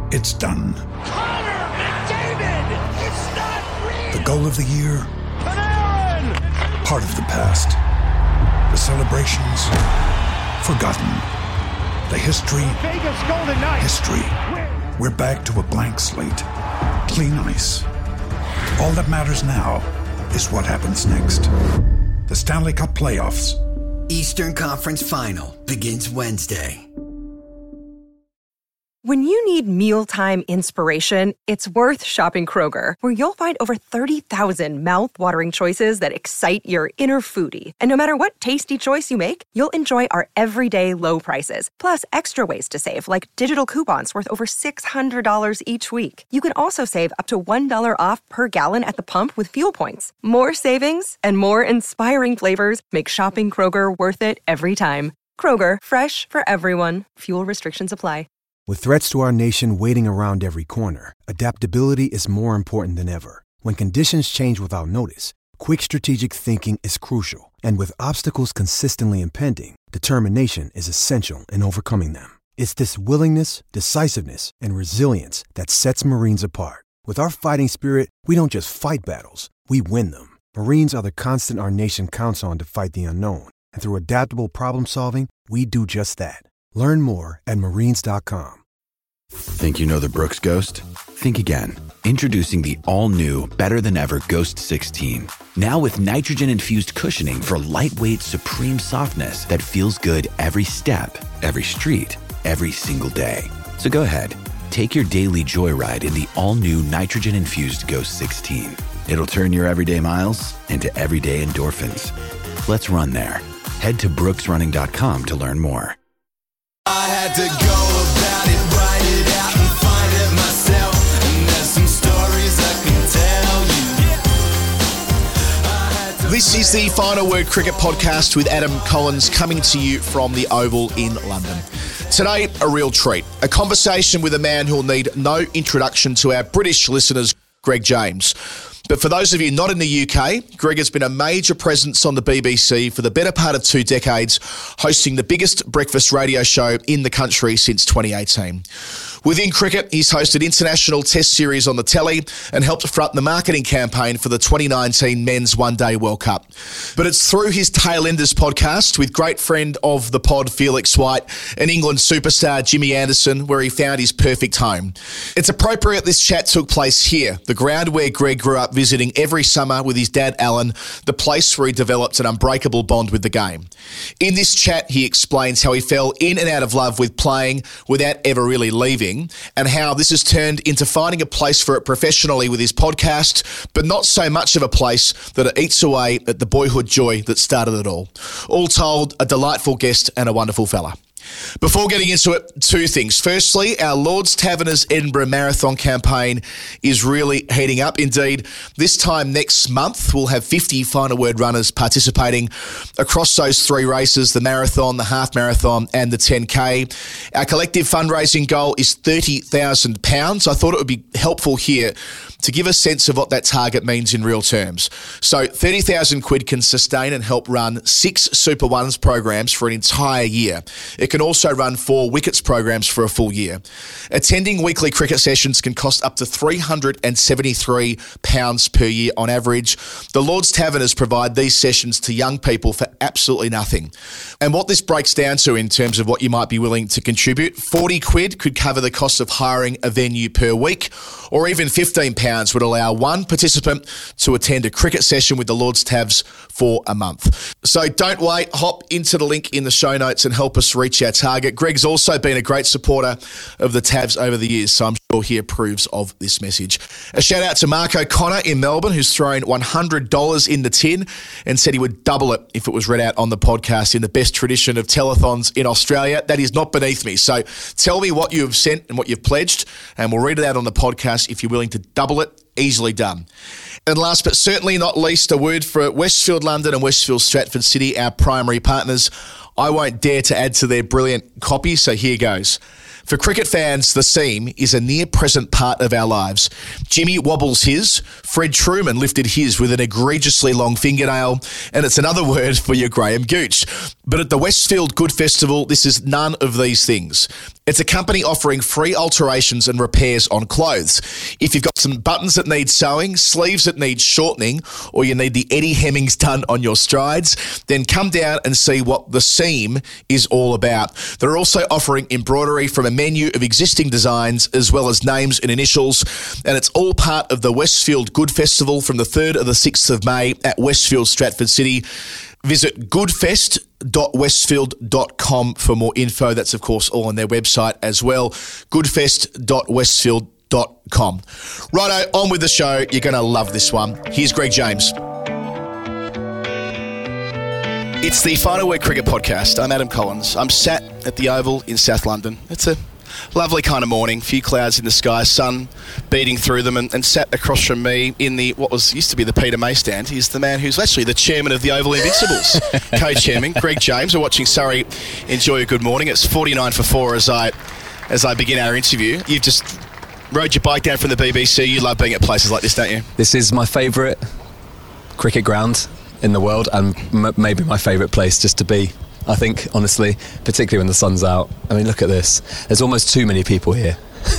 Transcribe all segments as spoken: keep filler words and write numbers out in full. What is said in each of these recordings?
It's done. Connor McDavid! It's not real! The goal of the year? Panarin! Part of the past. The celebrations? Forgotten. The history? Vegas Golden Knights! History. We're back to a blank slate. Clean ice. All that matters now is what happens next. The Stanley Cup Playoffs. Eastern Conference Final begins Wednesday. When you need mealtime inspiration, it's worth shopping Kroger, where you'll find over thirty thousand mouth-watering choices that excite your inner foodie. And no matter what tasty choice you make, you'll enjoy our everyday low prices, plus extra ways to save, like digital coupons worth over six hundred dollars each week. You can also save up to one dollar off per gallon at the pump with fuel points. More savings and more inspiring flavors make shopping Kroger worth it every time. Kroger, fresh for everyone. Fuel restrictions apply. With threats to our nation waiting around every corner, adaptability is more important than ever. When conditions change without notice, quick strategic thinking is crucial. And with obstacles consistently impending, determination is essential in overcoming them. It's this willingness, decisiveness, and resilience that sets Marines apart. With our fighting spirit, we don't just fight battles, we win them. Marines are the constant our nation counts on to fight the unknown. And through adaptable problem solving, we do just that. Learn more at marines dot com. Think you know the Brooks Ghost? Think again. Introducing the all-new, better-than-ever Ghost sixteen. Now with nitrogen-infused cushioning for lightweight, supreme softness that feels good every step, every street, every single day. So go ahead, take your daily joyride in the all-new nitrogen-infused Ghost sixteen. It'll turn your everyday miles into everyday endorphins. Let's run there. Head to brooks running dot com to learn more. I had to go about it, write it out and find it myself. And there's some stories I can tell you. This is the Final Word Cricket Podcast with Adam Collins, coming to you from the Oval in London. Today, a real treat. A conversation with a man who'll need no introduction to our British listeners, Greg James. But for those of you not in the U K, Greg has been a major presence on the B B C for the better part of two decades, hosting the biggest breakfast radio show in the country since twenty eighteen. Within cricket, he's hosted international test series on the telly and helped front the marketing campaign for the twenty nineteen Men's One Day World Cup. But it's through his Tailenders podcast with great friend of the pod, Felix White, and England superstar Jimmy Anderson, where he found his perfect home. It's appropriate this chat took place here, the ground where Greg grew up visiting every summer with his dad, Alan, the place where he developed an unbreakable bond with the game. In this chat, he explains how he fell in and out of love with playing without ever really leaving, and how this has turned into finding a place for it professionally with his podcast, but not so much of a place that it eats away at the boyhood joy that started it all. All told, a delightful guest and a wonderful fella. Before getting into it, two things. Firstly, our Lord's Taverners Edinburgh Marathon campaign is really heating up. Indeed, this time next month, we'll have fifty Final Word runners participating across those three races, the marathon, the half marathon and the ten K. Our collective fundraising goal is thirty thousand pounds. I thought it would be helpful here to give a sense of what that target means in real terms. So thirty thousand quid can sustain and help run six Super Ones programs for an entire year. It can also run four Wickets programs for a full year. Attending weekly cricket sessions can cost up to three hundred seventy-three pounds per year on average. The Lord's Taverners provide these sessions to young people for absolutely nothing. And what this breaks down to in terms of what you might be willing to contribute, forty quid could cover the cost of hiring a venue per week, or even fifteen pounds would allow one participant to attend a cricket session with the Lord's Tavs for a month. So don't wait, hop into the link in the show notes and help us reach our target. Greg's also been a great supporter of the Tavs over the years, so I'm sure he approves of this message. A shout out to Mark O'Connor in Melbourne, who's thrown one hundred dollars in the tin and said he would double it if it was read out on the podcast in the best tradition of telethons in Australia. That is not beneath me. So tell me what you have sent and what you've pledged, and we'll read it out on the podcast if you're willing to double it. Easily done. And last but certainly not least, a word for Westfield London and Westfield Stratford City, our primary partners. I won't dare to add to their brilliant copy, so here goes. For cricket fans, the seam is a near-present part of our lives. Jimmy wobbles his, Fred Truman lifted his with an egregiously long fingernail, and it's another word for your Graham Gooch. But at the Westfield Good Festival, this is none of these things. It's a company offering free alterations and repairs on clothes. If you've got some buttons that need sewing, sleeves that need shortening, or you need the Eddie Hemmings done on your strides, then come down and see what The Seam is all about. They're also offering embroidery from a menu of existing designs as well as names and initials, and it's all part of the Westfield Good Festival from the third to the sixth of May at Westfield Stratford City. Visit goodfest dot westfield dot com for more info. That's, of course, all on their website as well, goodfest dot westfield dot com. Righto, on with the show. You're going to love this one. Here's Greg James. It's the Final Word Cricket Podcast. I'm Adam Collins. I'm sat at the Oval in South London. It's a lovely kind of morning, few clouds in the sky, sun beating through them, and, and sat across from me in the what was used to be the Peter May stand. He's the man who's actually the chairman of the Oval Invincibles, co-chairman Greg James. We're watching Surrey enjoy a good morning. It's forty-nine for four as I as I begin our interview. You've just rode your bike down from the B B C. You love being at places like this, don't you? This is my favourite cricket ground in the world, and m- maybe my favourite place just to be. I think, honestly, particularly when the sun's out. I mean, look at this. There's almost too many people here.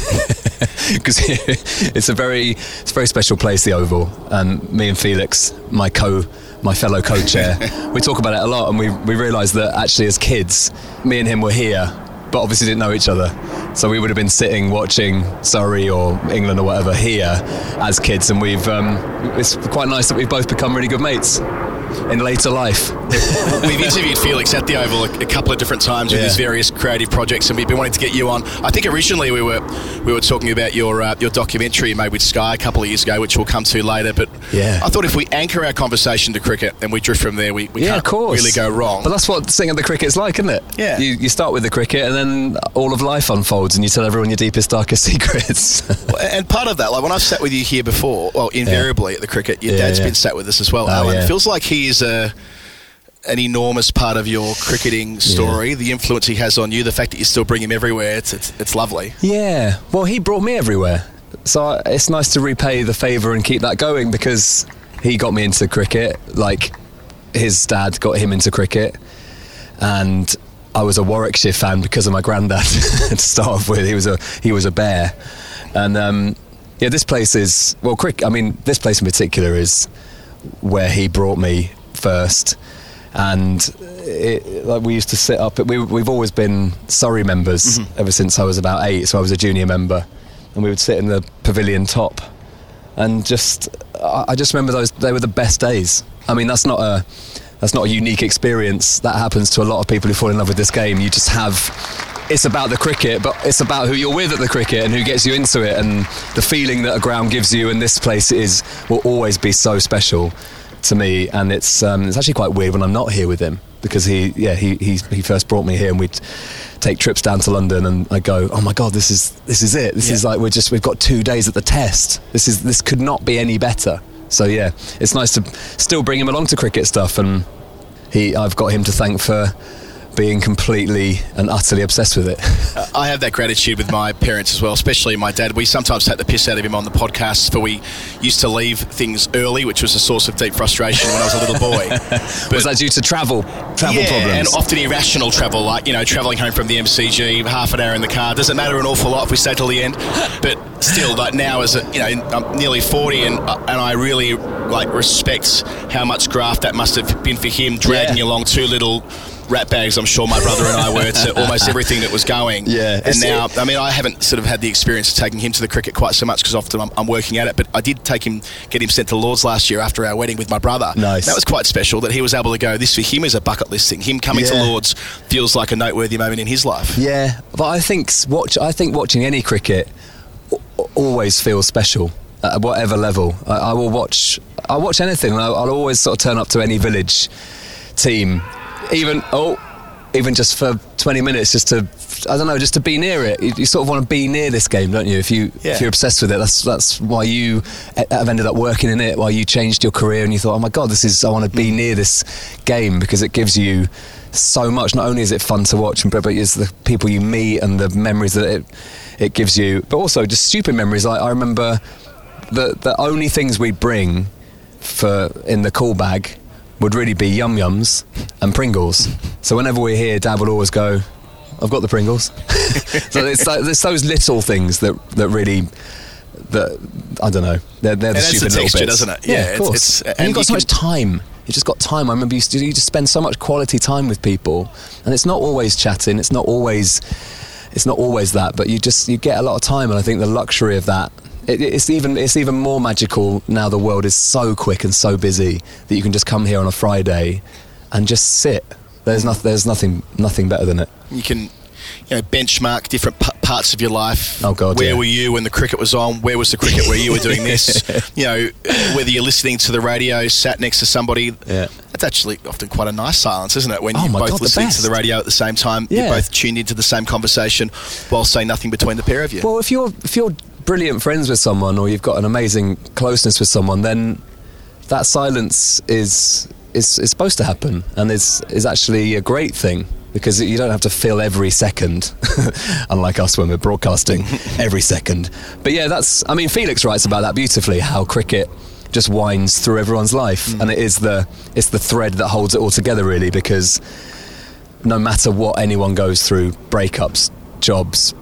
Because it's a very it's a very special place, the Oval. And me and Felix, my co my fellow co-chair, we talk about it a lot, and we, we realise that actually as kids, me and him were here, but obviously didn't know each other. So we would have been sitting watching Surrey or England or whatever here as kids, and we've um, it's quite nice that we've both become really good mates in later life. We've interviewed Felix at the Oval a, a couple of different times with yeah. his various creative projects, and we've been wanting to get you on. I think originally we were we were talking about your uh, your documentary you made with Sky a couple of years ago, which we'll come to later. But yeah. I thought if we anchor our conversation to cricket and we drift from there, we, we yeah, can't of course. really go wrong. But that's what singing the cricket's like, isn't it? Yeah. You, you start with the cricket, and then all of life unfolds, and you tell everyone your deepest, darkest secrets. Well, and part of that, like when I've sat with you here before, well, invariably yeah. at the cricket, your yeah, dad's yeah. been sat with us as well, oh, Alan. Yeah. It feels like he is a an enormous part of your cricketing story, yeah. the influence he has on you, the fact that you still bring him everywhere, it's it's, it's lovely. Yeah, well, he brought me everywhere, so it's nice to repay the favour and keep that going, because he got me into cricket, like his dad got him into cricket, and I was a Warwickshire fan because of my granddad to start off with. He was a he was a bear, and um, yeah, this place is well, cricket. I mean, this place in particular is where he brought me first. And it, like we used to sit up, we, we've always been Surrey members mm-hmm. ever since I was about eight, so I was a junior member, and we would sit in the pavilion top, and just I just remember those, they were the best days. I mean, that's not a that's not a unique experience. That happens to a lot of people who fall in love with this game. You just have, it's about the cricket, but it's about who you're with at the cricket and who gets you into it, and the feeling that a ground gives you, and this place is will always be so special to me. And it's um, it's actually quite weird when I'm not here with him, because he yeah he he he first brought me here, and we'd take trips down to London, and I go, oh my god, this is this is it. This yeah. is like we're just we've got two days at the Test. This is this could not be any better. So yeah, it's nice to still bring him along to cricket stuff, and he I've got him to thank for being completely and utterly obsessed with it. uh, I have that gratitude with my parents as well, especially my dad. We sometimes take the piss out of him on the podcast, for we used to leave things early, which was a source of deep frustration when I was a little boy. But was that due to travel travel yeah, problems? And often irrational travel, like, you know, travelling home from the M C G, half an hour in the car. Doesn't matter an awful lot if we stay till the end. But still, like now, as a, you know, I'm nearly forty, and and I really like respect how much graft that must have been for him, dragging yeah. along two little rat bags, I'm sure my brother and I were, to almost everything that was going. Yeah. And now, I mean, I haven't sort of had the experience of taking him to the cricket quite so much, because often I'm, I'm working at it, but I did take him, get him sent to Lords last year after our wedding with my brother. Nice. That was quite special, that he was able to go, this for him is a bucket list thing. Him coming yeah. to Lords feels like a noteworthy moment in his life. Yeah, but I think watch. I think watching any cricket always feels special at whatever level. I, I will watch. I watch anything. I'll, I'll always sort of turn up to any village team, even oh, even just for twenty minutes, just to I don't know, just to be near it. You, you sort of want to be near this game, don't you? If you yeah. if you're obsessed with it, that's that's why you have ended up working in it. Why you changed your career, and you thought, oh my god, this is I want to be near this game, because it gives you so much. Not only is it fun to watch, but it's the people you meet and the memories that it it gives you, but also just stupid memories. Like I remember the the only things we bring for in the call bag would really be Yum Yums and Pringles. So whenever we're here, Dad would always go, I've got the Pringles. So it's, like, it's those little things that that really. That I don't know. They're, they're the and stupid that's the texture, little bits, doesn't it? Yeah, Yeah, of it's- course. it's- and you've got and so you much time. You just got time. I remember you, used to, you just spend so much quality time with people, and it's not always chatting. It's not always. It's not always that, but you just you get a lot of time, and I think the luxury of that. It, it's even it's even more magical now. The world is so quick and so busy that you can just come here on a Friday and just sit. There's nothing. There's nothing. Nothing better than it. You can, you know, benchmark different p- parts of your life. Oh God! Where yeah. were you when the cricket was on? Where was the cricket where you were doing this? You know, whether you're listening to the radio, sat next to somebody. Yeah. It's actually often quite a nice silence, isn't it? When Oh you're my both God, the listening to best. the radio at the same time, Yeah. you're both tuned into the same conversation while saying nothing between the pair of you. Well, if you're if you're brilliant friends with someone, or you've got an amazing closeness with someone, then that silence is is, is supposed to happen, and is is actually a great thing, because you don't have to fill every second, unlike us when we're broadcasting every second. But yeah, that's. I mean, Felix writes about that beautifully. How cricket just winds through everyone's life, mm. and it is the it's the thread that holds it all together, really, because no matter what anyone goes through, breakups, jobs,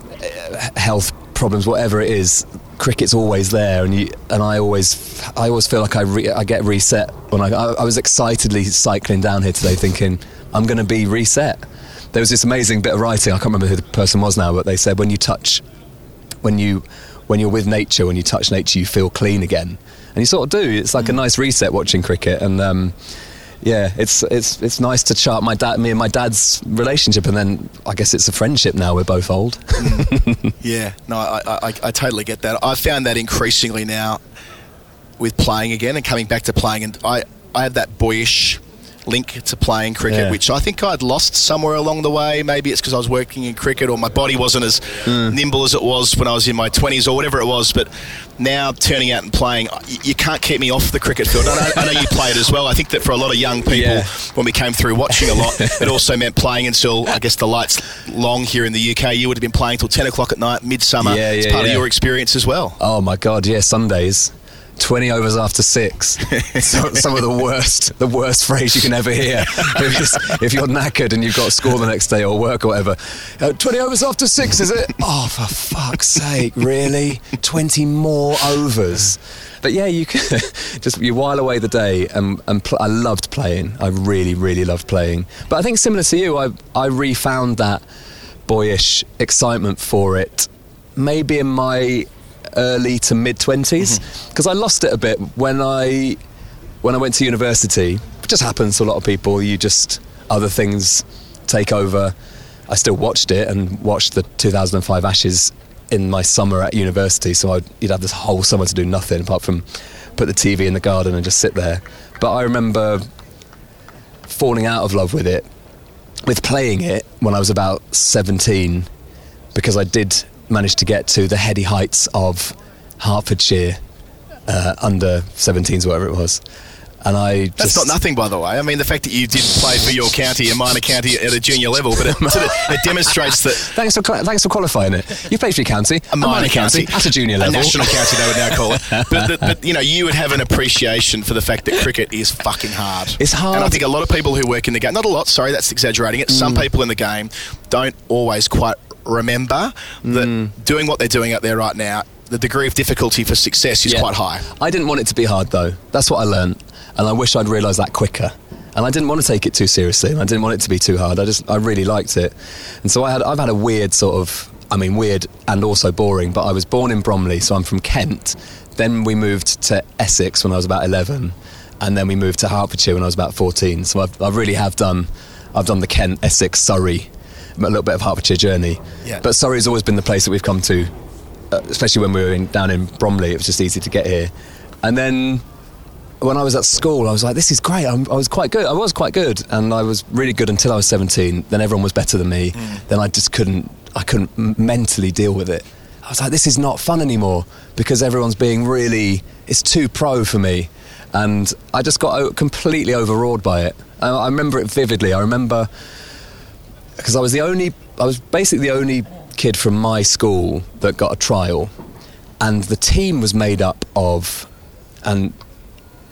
health problems, whatever it is, cricket's always there, and you and I always I always feel like I re, I get reset when I, I I was excitedly cycling down here today, thinking I'm going to be reset. There was this amazing bit of writing. I can't remember who the person was now, but they said when you touch, when you when you're with nature, when you touch nature, you feel clean again. And you sort of do. It's like a nice reset watching cricket, and um, yeah, it's it's it's nice to chart my dad, me and my dad's relationship, and then I guess it's a friendship now. We're both old. Mm. Yeah, no, I, I I totally get that. I've found that increasingly now with playing again and coming back to playing, and I I had that boyish link to playing cricket, Yeah. which I think I'd lost somewhere along the way. Maybe it's because I was working in cricket, or my body wasn't as mm. nimble as it was when I was in my twenties, or whatever it was. But now turning out and playing, you, you can't keep me off the cricket field. I know, I know you played as well. I think that for a lot of young people, Yeah. when we came through watching a lot, it also meant playing until, I guess, the lights long here in the U K. You would have been playing till ten o'clock at night, midsummer. Yeah, it's yeah, part yeah. of your experience as well. Oh my God, yeah, Sundays. twenty overs after six. So, some of the worst, the worst phrase you can ever hear. If, if you're knackered and you've got to score the next day or work or whatever. Uh, twenty overs after six, is it? Oh, for fuck's sake, really? twenty more overs. But yeah, you can just you while away the day, and, and pl- I loved playing. I really, really loved playing. But I think similar to you, I I refound that boyish excitement for it, maybe in my early to mid twenties, because mm-hmm. I lost it a bit when I when I went to university. It just happens to a lot of people. You just other things take over. I still watched it and watched the two thousand five Ashes in my summer at university, so I'd, you'd have this whole summer to do nothing apart from put the T V in the garden and just sit there. But I remember falling out of love with it, with playing it when I was about seventeen, because I did manage to get to the heady heights of Hertfordshire uh, under seventeens, whatever it was. And I just... That's not nothing, by the way. I mean, the fact that you didn't play for your county, a minor county at a junior level, but it, sort of, it demonstrates that... Thanks for thanks for qualifying it. You played for your county, a minor, a minor county, county, at a junior level. A national county, they would now call it. But, but, but, you know, you would have an appreciation for the fact that cricket is fucking hard. It's hard. And I think a lot of people who work in the game, not a lot, sorry, that's exaggerating it, mm. some people in the game don't always quite remember that mm. doing what they're doing out there right now, the degree of difficulty for success is yeah. quite high. I didn't want it to be hard, though. That's what I learned. And I wish I'd realised that quicker. And I didn't want to take it too seriously, and I didn't want it to be too hard. I just, I really liked it. And so I had, I've had a weird sort of, I mean, weird and also boring, but I was born in Bromley, so I'm from Kent. Then we moved to Essex when I was about eleven, and then we moved to Hertfordshire when I was about fourteen. So I've, I really have done, I've done the Kent, Essex, Surrey, a little bit of Hertfordshire journey. Yeah. But Surrey's always been the place that we've come to, uh, especially when we were in, down in Bromley. It was just easy to get here. And then when I was at school, I was like, this is great. I'm, I was quite good. I was quite good. And I was really good until I was seventeen. Then everyone was better than me. Mm. Then I just couldn't, I couldn't m- mentally deal with it. I was like, this is not fun anymore, because everyone's being really, it's too pro for me. And I just got o- completely overawed by it. I, I remember it vividly. I remember, because I was the only, I was basically the only kid from my school that got a trial. And the team was made up of, and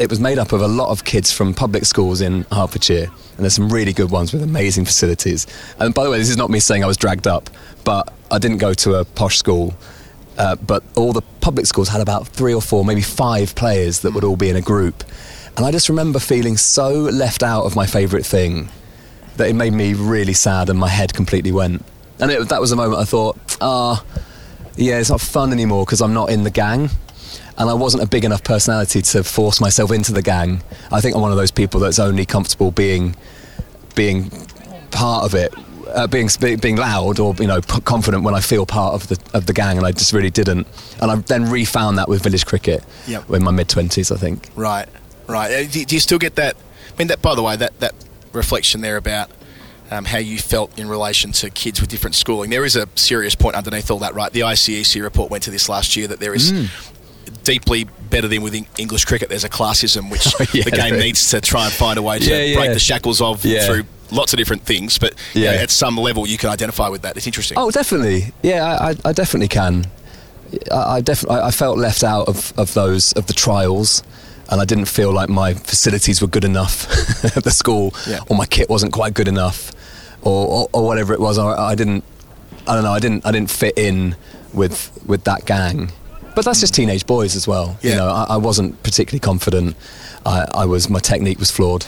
it was made up of a lot of kids from public schools in Hertfordshire, and there's some really good ones with amazing facilities. And by the way, this is not me saying I was dragged up, but I didn't go to a posh school. Uh, but all the public schools had about three or four, maybe five players that would all be in a group. And I just remember feeling so left out of my favourite thing that it made me really sad, and my head completely went. And it, that was the moment I thought, ah, oh, yeah, it's not fun anymore because I'm not in the gang. And I wasn't a big enough personality to force myself into the gang. I think I'm one of those people that's only comfortable being being part of it, uh, being being loud or, you know, confident when I feel part of the of the gang, and I just really didn't. And I then refound that with village cricket yep. in my mid-twenties, I think. Right, right. Do, do you still get that? I mean, that, by the way, that, that reflection there about um, how you felt in relation to kids with different schooling, there is a serious point underneath all that, right? The I C E C report went to this last year, that there is... Mm. deeply better than with English cricket, there's a classism which oh, yeah, the game needs to try and find a way to yeah, yeah. break the shackles of yeah. through lots of different things, but yeah. you know, at some level you can identify with that. It's interesting. Oh, definitely. Yeah, I, I definitely can. I, I definitely I felt left out of, of those of the trials, and I didn't feel like my facilities were good enough at the school, yeah. or my kit wasn't quite good enough, or, or, or whatever it was. I, I didn't. I don't know. I didn't. I didn't fit in with with that gang. But that's just teenage boys as well. Yeah. You know, I, I wasn't particularly confident. I, I was, my technique was flawed,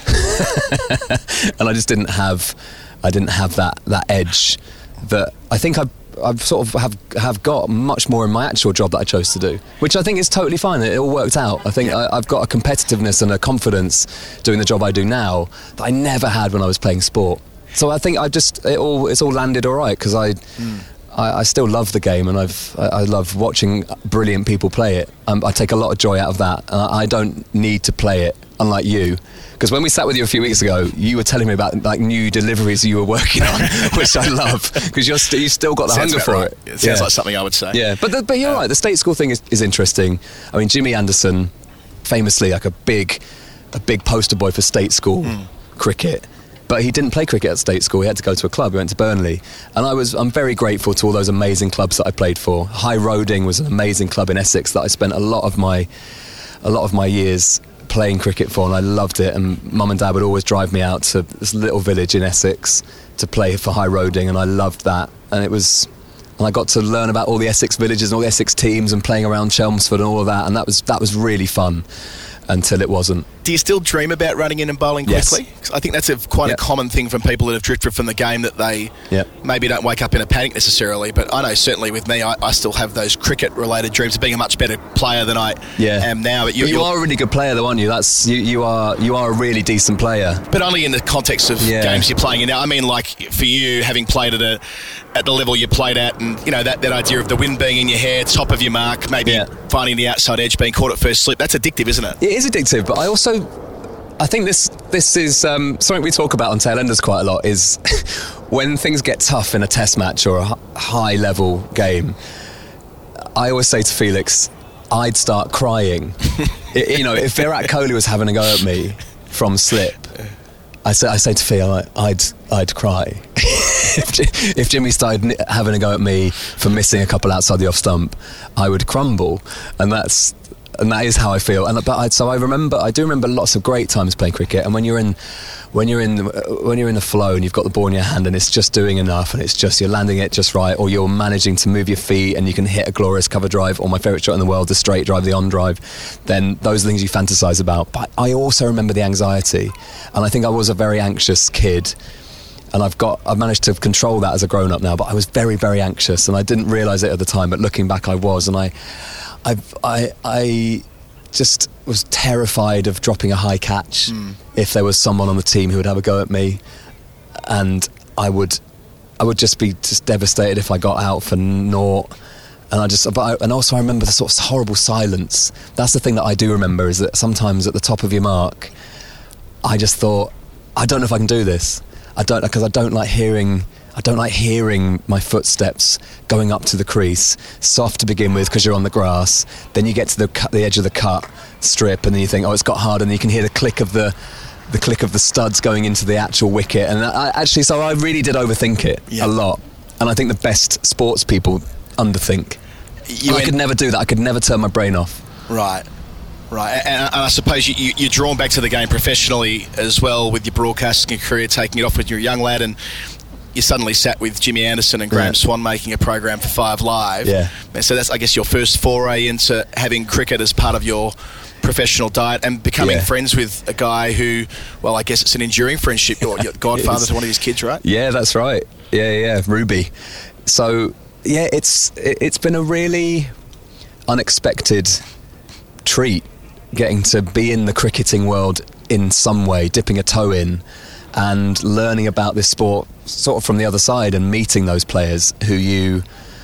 and I just didn't have, I didn't have that, that edge that I think I, I've sort of have have got much more in my actual job that I chose to do, which I think is totally fine. It all worked out. I think yeah. I, I've got a competitiveness and a confidence doing the job I do now that I never had when I was playing sport. So I think I just it all it's all landed all right because I. Mm. I, I still love the game, and I've I, I love watching brilliant people play it. Um, I take a lot of joy out of that. Uh, I don't need to play it, unlike you. Because when we sat with you a few weeks ago, you were telling me about like new deliveries you were working on, which I love because you're st- you still got the sounds hunger for right. it. It sounds yeah. like something I would say. Yeah, but the, but you're uh, right. The state school thing is, is interesting. I mean, Jimmy Anderson, famously like a big a big poster boy for state school mm. cricket. But he didn't play cricket at state school. He had to go to a club. He went to Burnley, and I was I'm very grateful to all those amazing clubs that I played for. High Roding was an amazing club in Essex that I spent a lot of my a lot of my years playing cricket for, and I loved it. And Mum and Dad would always drive me out to this little village in Essex to play for High Roding, and I loved that. And it was, and I got to learn about all the Essex villages and all the Essex teams and playing around Chelmsford and all of that, and that was that was really fun. Until it wasn't. Do you still dream about running in and bowling quickly? Yes. I think that's a, quite yep. a common thing from people that have drifted from the game, that they yep. maybe don't wake up in a panic necessarily, but I know certainly with me, I, I still have those cricket-related dreams of being a much better player than I yeah. am now. But, you, but you are a really good player though, aren't you? That's you, you are you are a really decent player. But only in the context of yeah. games you're playing in now. I mean, like, for you, having played at a at the level you played at, and, you know, that, that idea of the wind being in your hair, top of your mark, maybe yeah. finding the outside edge, being caught at first slip, that's addictive, isn't it? It is addictive, but I also... I think this this is um, something we talk about on Tailenders quite a lot, is when things get tough in a test match or a high-level game, I always say to Felix, I'd start crying. it, you know, if Virat Kohli was having a go at me from slip, I say, I say to Phil, I'd I'd cry. if, if Jimmy started having a go at me for missing a couple outside the off stump, I would crumble, and that's and that is how I feel. And but I, so I remember, I do remember lots of great times playing cricket. And when you're in, when you're in, when you're in the flow and you've got the ball in your hand and it's just doing enough, and it's just you're landing it just right, or you're managing to move your feet and you can hit a glorious cover drive, or my favourite shot in the world, the straight drive, the on drive, then those are things you fantasise about. But I also remember the anxiety, and I think I was a very anxious kid. And I've got, I've managed to control that as a grown-up now. But I was very, very anxious, and I didn't realise it at the time. But looking back, I was, and I, I, I, I just was terrified of dropping a high catch mm. if there was someone on the team who would have a go at me, and I would, I would just be just devastated if I got out for naught. And I just, but I, and also I remember the sort of horrible silence. That's the thing that I do remember, is that sometimes at the top of your mark, I just thought, I don't know if I can do this. I don't, because I don't like hearing. I don't like hearing my footsteps going up to the crease. Soft to begin with because you're on the grass. Then you get to the cut, the edge of the cut strip, and then you think, oh, it's got hard, and you can hear the click of the, the click of the studs going into the actual wicket. And I, actually, so I really did overthink it yeah. a lot. And I think the best sports people underthink. You I could never do that. I could never turn my brain off. Right. Right, and, and I suppose you, you, you're drawn back to the game professionally as well with your broadcasting career, taking it off when you're a young lad, and you suddenly sat with Jimmy Anderson and Graham yeah. Swan making a program for Five Live. Yeah. So that's, I guess, your first foray into having cricket as part of your professional diet and becoming yeah. friends with a guy who, well, I guess it's an enduring friendship. You're, you're godfather to one of his kids, right? Yeah, that's right. Yeah, yeah, Ruby. So, yeah, it's it's been a really unexpected treat getting to be in the cricketing world in some way, dipping a toe in and learning about this sport sort of from the other side and meeting those players who you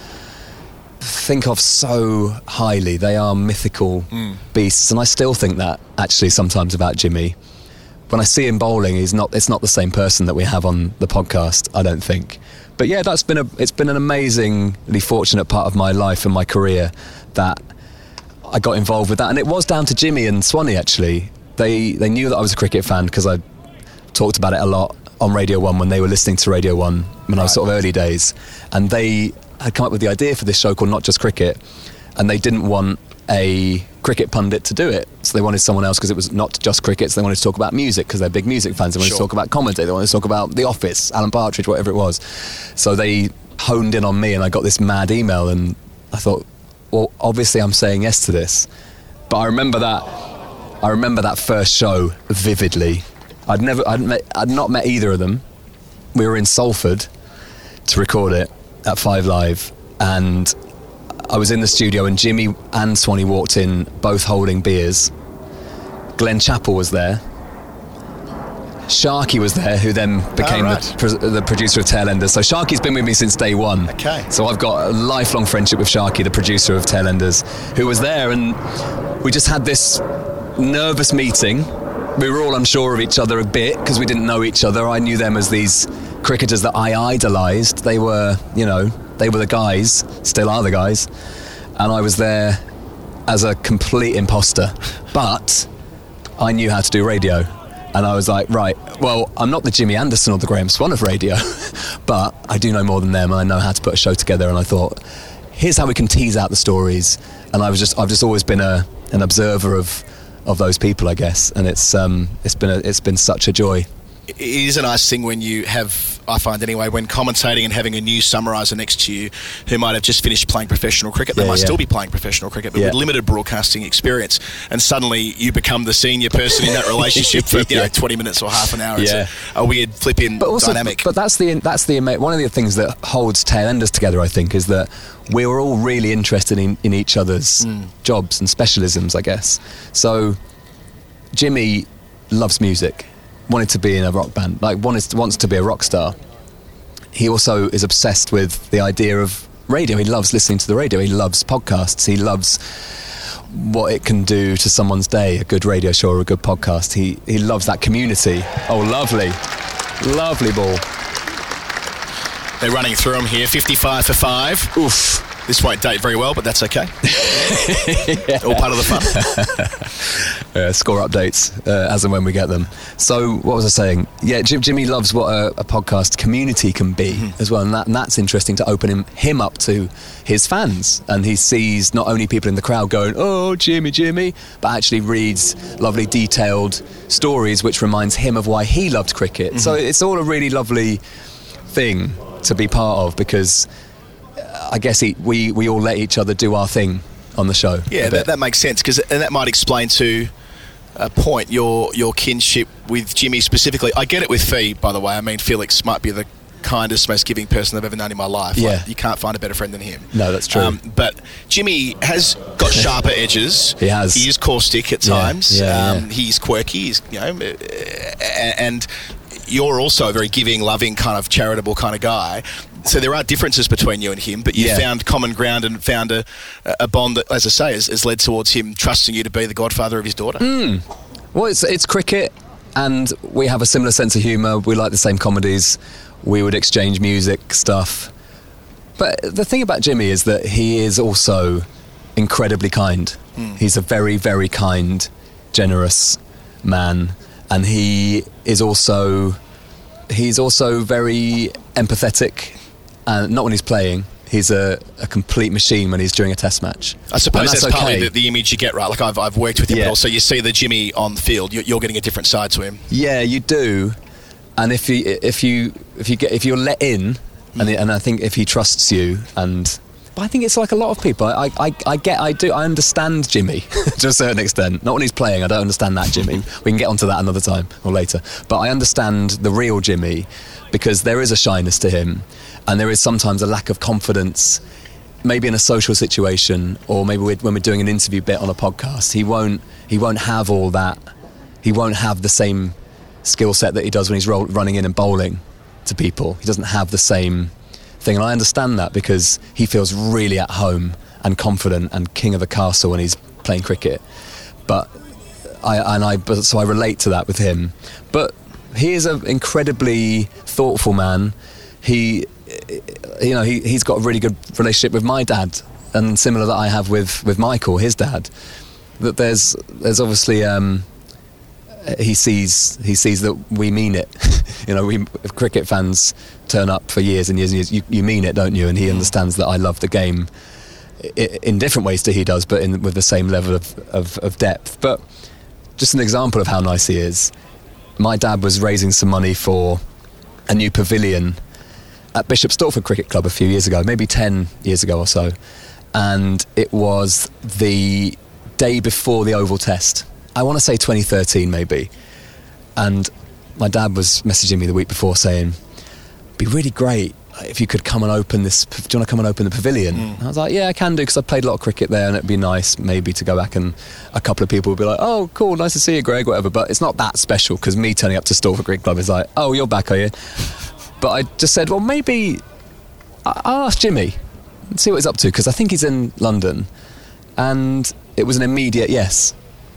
think of so highly. They are mythical mm. beasts, and I still think that actually sometimes about Jimmy. When I see him bowling, he's not it's not the same person that we have on the podcast, I don't think. But yeah, that's been a it's been an amazingly fortunate part of my life and my career that I got involved with that, and it was down to Jimmy and Swanee actually. They they knew that I was a cricket fan because I talked about it a lot on Radio one when they were listening to Radio one when right. I was sort of early days, and they had come up with the idea for this show called Not Just Cricket, and they didn't want a cricket pundit to do it, so they wanted someone else because it was not just cricket, so they wanted to talk about music because they're big music fans. They wanted sure. to talk about comedy, they wanted to talk about The Office, Alan Partridge, whatever it was. So they honed in on me, and I got this mad email, and I thought, well, obviously I'm saying yes to this. But I remember that I remember that first show vividly. I'd never I'd, met, I'd not met either of them. We were in Salford to record it at Five Live, and I was in the studio and Jimmy and Swanee walked in, both holding beers. Glenn Chappell was there. Sharky was there, who then became oh, right. the, pro- the producer of Tailenders. So Sharky's been with me since day one. Okay. So I've got a lifelong friendship with Sharky, the producer of Tailenders, who was there, and we just had this nervous meeting. We were all unsure of each other a bit because we didn't know each other. I knew them as these cricketers that I idolised. They were, you know, they were the guys, still are the guys. And I was there as a complete imposter. But I knew how to do radio. And I was like, right, well, I'm not the Jimmy Anderson or the Graham Swan of radio, but I do know more than them, and I know how to put a show together. And I thought, here's how we can tease out the stories. And I was just, I've just always been a an observer of of those people, I guess. And it's um it's been a, it's been such a joy. It is a nice thing when you have, I find anyway, when commentating and having a new summariser next to you who might have just finished playing professional cricket. They yeah, might yeah. still be playing professional cricket, but yeah. with limited broadcasting experience. And suddenly you become the senior person in that relationship for you know twenty minutes or half an hour. It's yeah. a, a weird flip-in but also, dynamic. But that's the that's the one of the things that holds Tailenders together, I think, is that we were all really interested in, in each other's mm. jobs and specialisms, I guess. So Jimmy loves music. Wanted to be in a rock band, like wanted to, wants to be a rock star. He also is obsessed with the idea of radio. He loves listening to the radio. He loves podcasts. He loves what it can do to someone's day, a good radio show or a good podcast. He he loves that community. Oh, lovely. Lovely ball. They're running through them here. fifty-five for five. Oof. This won't date very well, but that's okay. yeah. All part of the fun. yeah, score updates uh, as and when we get them. So, what was I saying? Yeah, Jim, Jimmy loves what a, a podcast community can be mm-hmm. as well, and, that, and that's interesting to open him, him up to his fans. And he sees not only people in the crowd going, "Oh, Jimmy, Jimmy," but actually reads lovely, detailed stories, which reminds him of why he loved cricket. Mm-hmm. So it's all a really lovely thing to be part of, because I guess he, we, we all let each other do our thing on the show. Yeah, that, that makes sense, because and that might explain to a point your your kinship with Jimmy specifically. I get it with Fee, by the way. I mean, Felix might be the kindest, most giving person I've ever known in my life. Yeah. Like, you can't find a better friend than him. No, that's true. Um, but Jimmy has got sharper edges. He has. He is caustic at times. Yeah, yeah, um, yeah. He's quirky. He's, you know, and you're also a very giving, loving, kind of charitable kind of guy. So there are differences between you and him, but you yeah. found common ground and found a, a bond that, as I say, has, has led towards him trusting you to be the godfather of his daughter. Mm. Well, it's, it's cricket, and we have a similar sense of humour. We like the same comedies. We would exchange music stuff. But the thing about Jimmy is that he is also incredibly kind. Mm. He's a very, very kind, generous man, and he is also he's also very empathetic. And not when he's playing. he's a, a complete machine when he's during a test match. I suppose that's, that's partly okay. the, the image you get, right? Like I've, I've worked with him, Yeah. but also you see the Jimmy on the field, you're, you're getting a different side to him. Yeah, you do. And if you if you if you get if you're let in, and and I think if he trusts you, and but I think it's like a lot of people. I I, I get I do I understand Jimmy to a certain extent. Not when he's playing. I don't understand that Jimmy. We can get onto that another time or later. But I understand the real Jimmy because there is a shyness to him, and there is sometimes a lack of confidence. Maybe in a social situation, or maybe we're, when we're doing an interview bit on a podcast, he won't he won't have all that. He won't have the same skill set that he does when he's roll, running in and bowling to people. He doesn't have the same thing, and I understand that because he feels really at home and confident and king of the castle when he's playing cricket. But I and I but, so I relate to that with him. But he is an incredibly thoughtful man. He, you know, he he's got a really good relationship with my dad, and similar that I have with with Michael, his dad. That there's there's obviously. Um, He sees he sees that we mean it. You know, we cricket fans turn up for years and years and years. You, you mean it, don't you? And he understands that I love the game i- in different ways to he does, but in, with the same level of, of, of depth. But just an example of how nice he is. My dad was raising some money for a new pavilion at Bishop Stortford Cricket Club a few years ago, maybe ten years ago or so. And it was the day before the Oval Test. I want to say twenty thirteen maybe, and my dad was messaging me the week before saying, it'd be really great if you could come and open this, do you want to come and open the pavilion? Mm. And I was like, yeah, I can do, because I played a lot of cricket there, and it'd be nice maybe to go back, and a couple of people would be like, oh cool, nice to see you, Greg, whatever. But it's not that special, because me turning up to Stortford Cricket Club is like, oh, you're back, are you? But I just said, well, maybe I'll ask Jimmy and see what he's up to, because I think he's in London. And it was an immediate yes.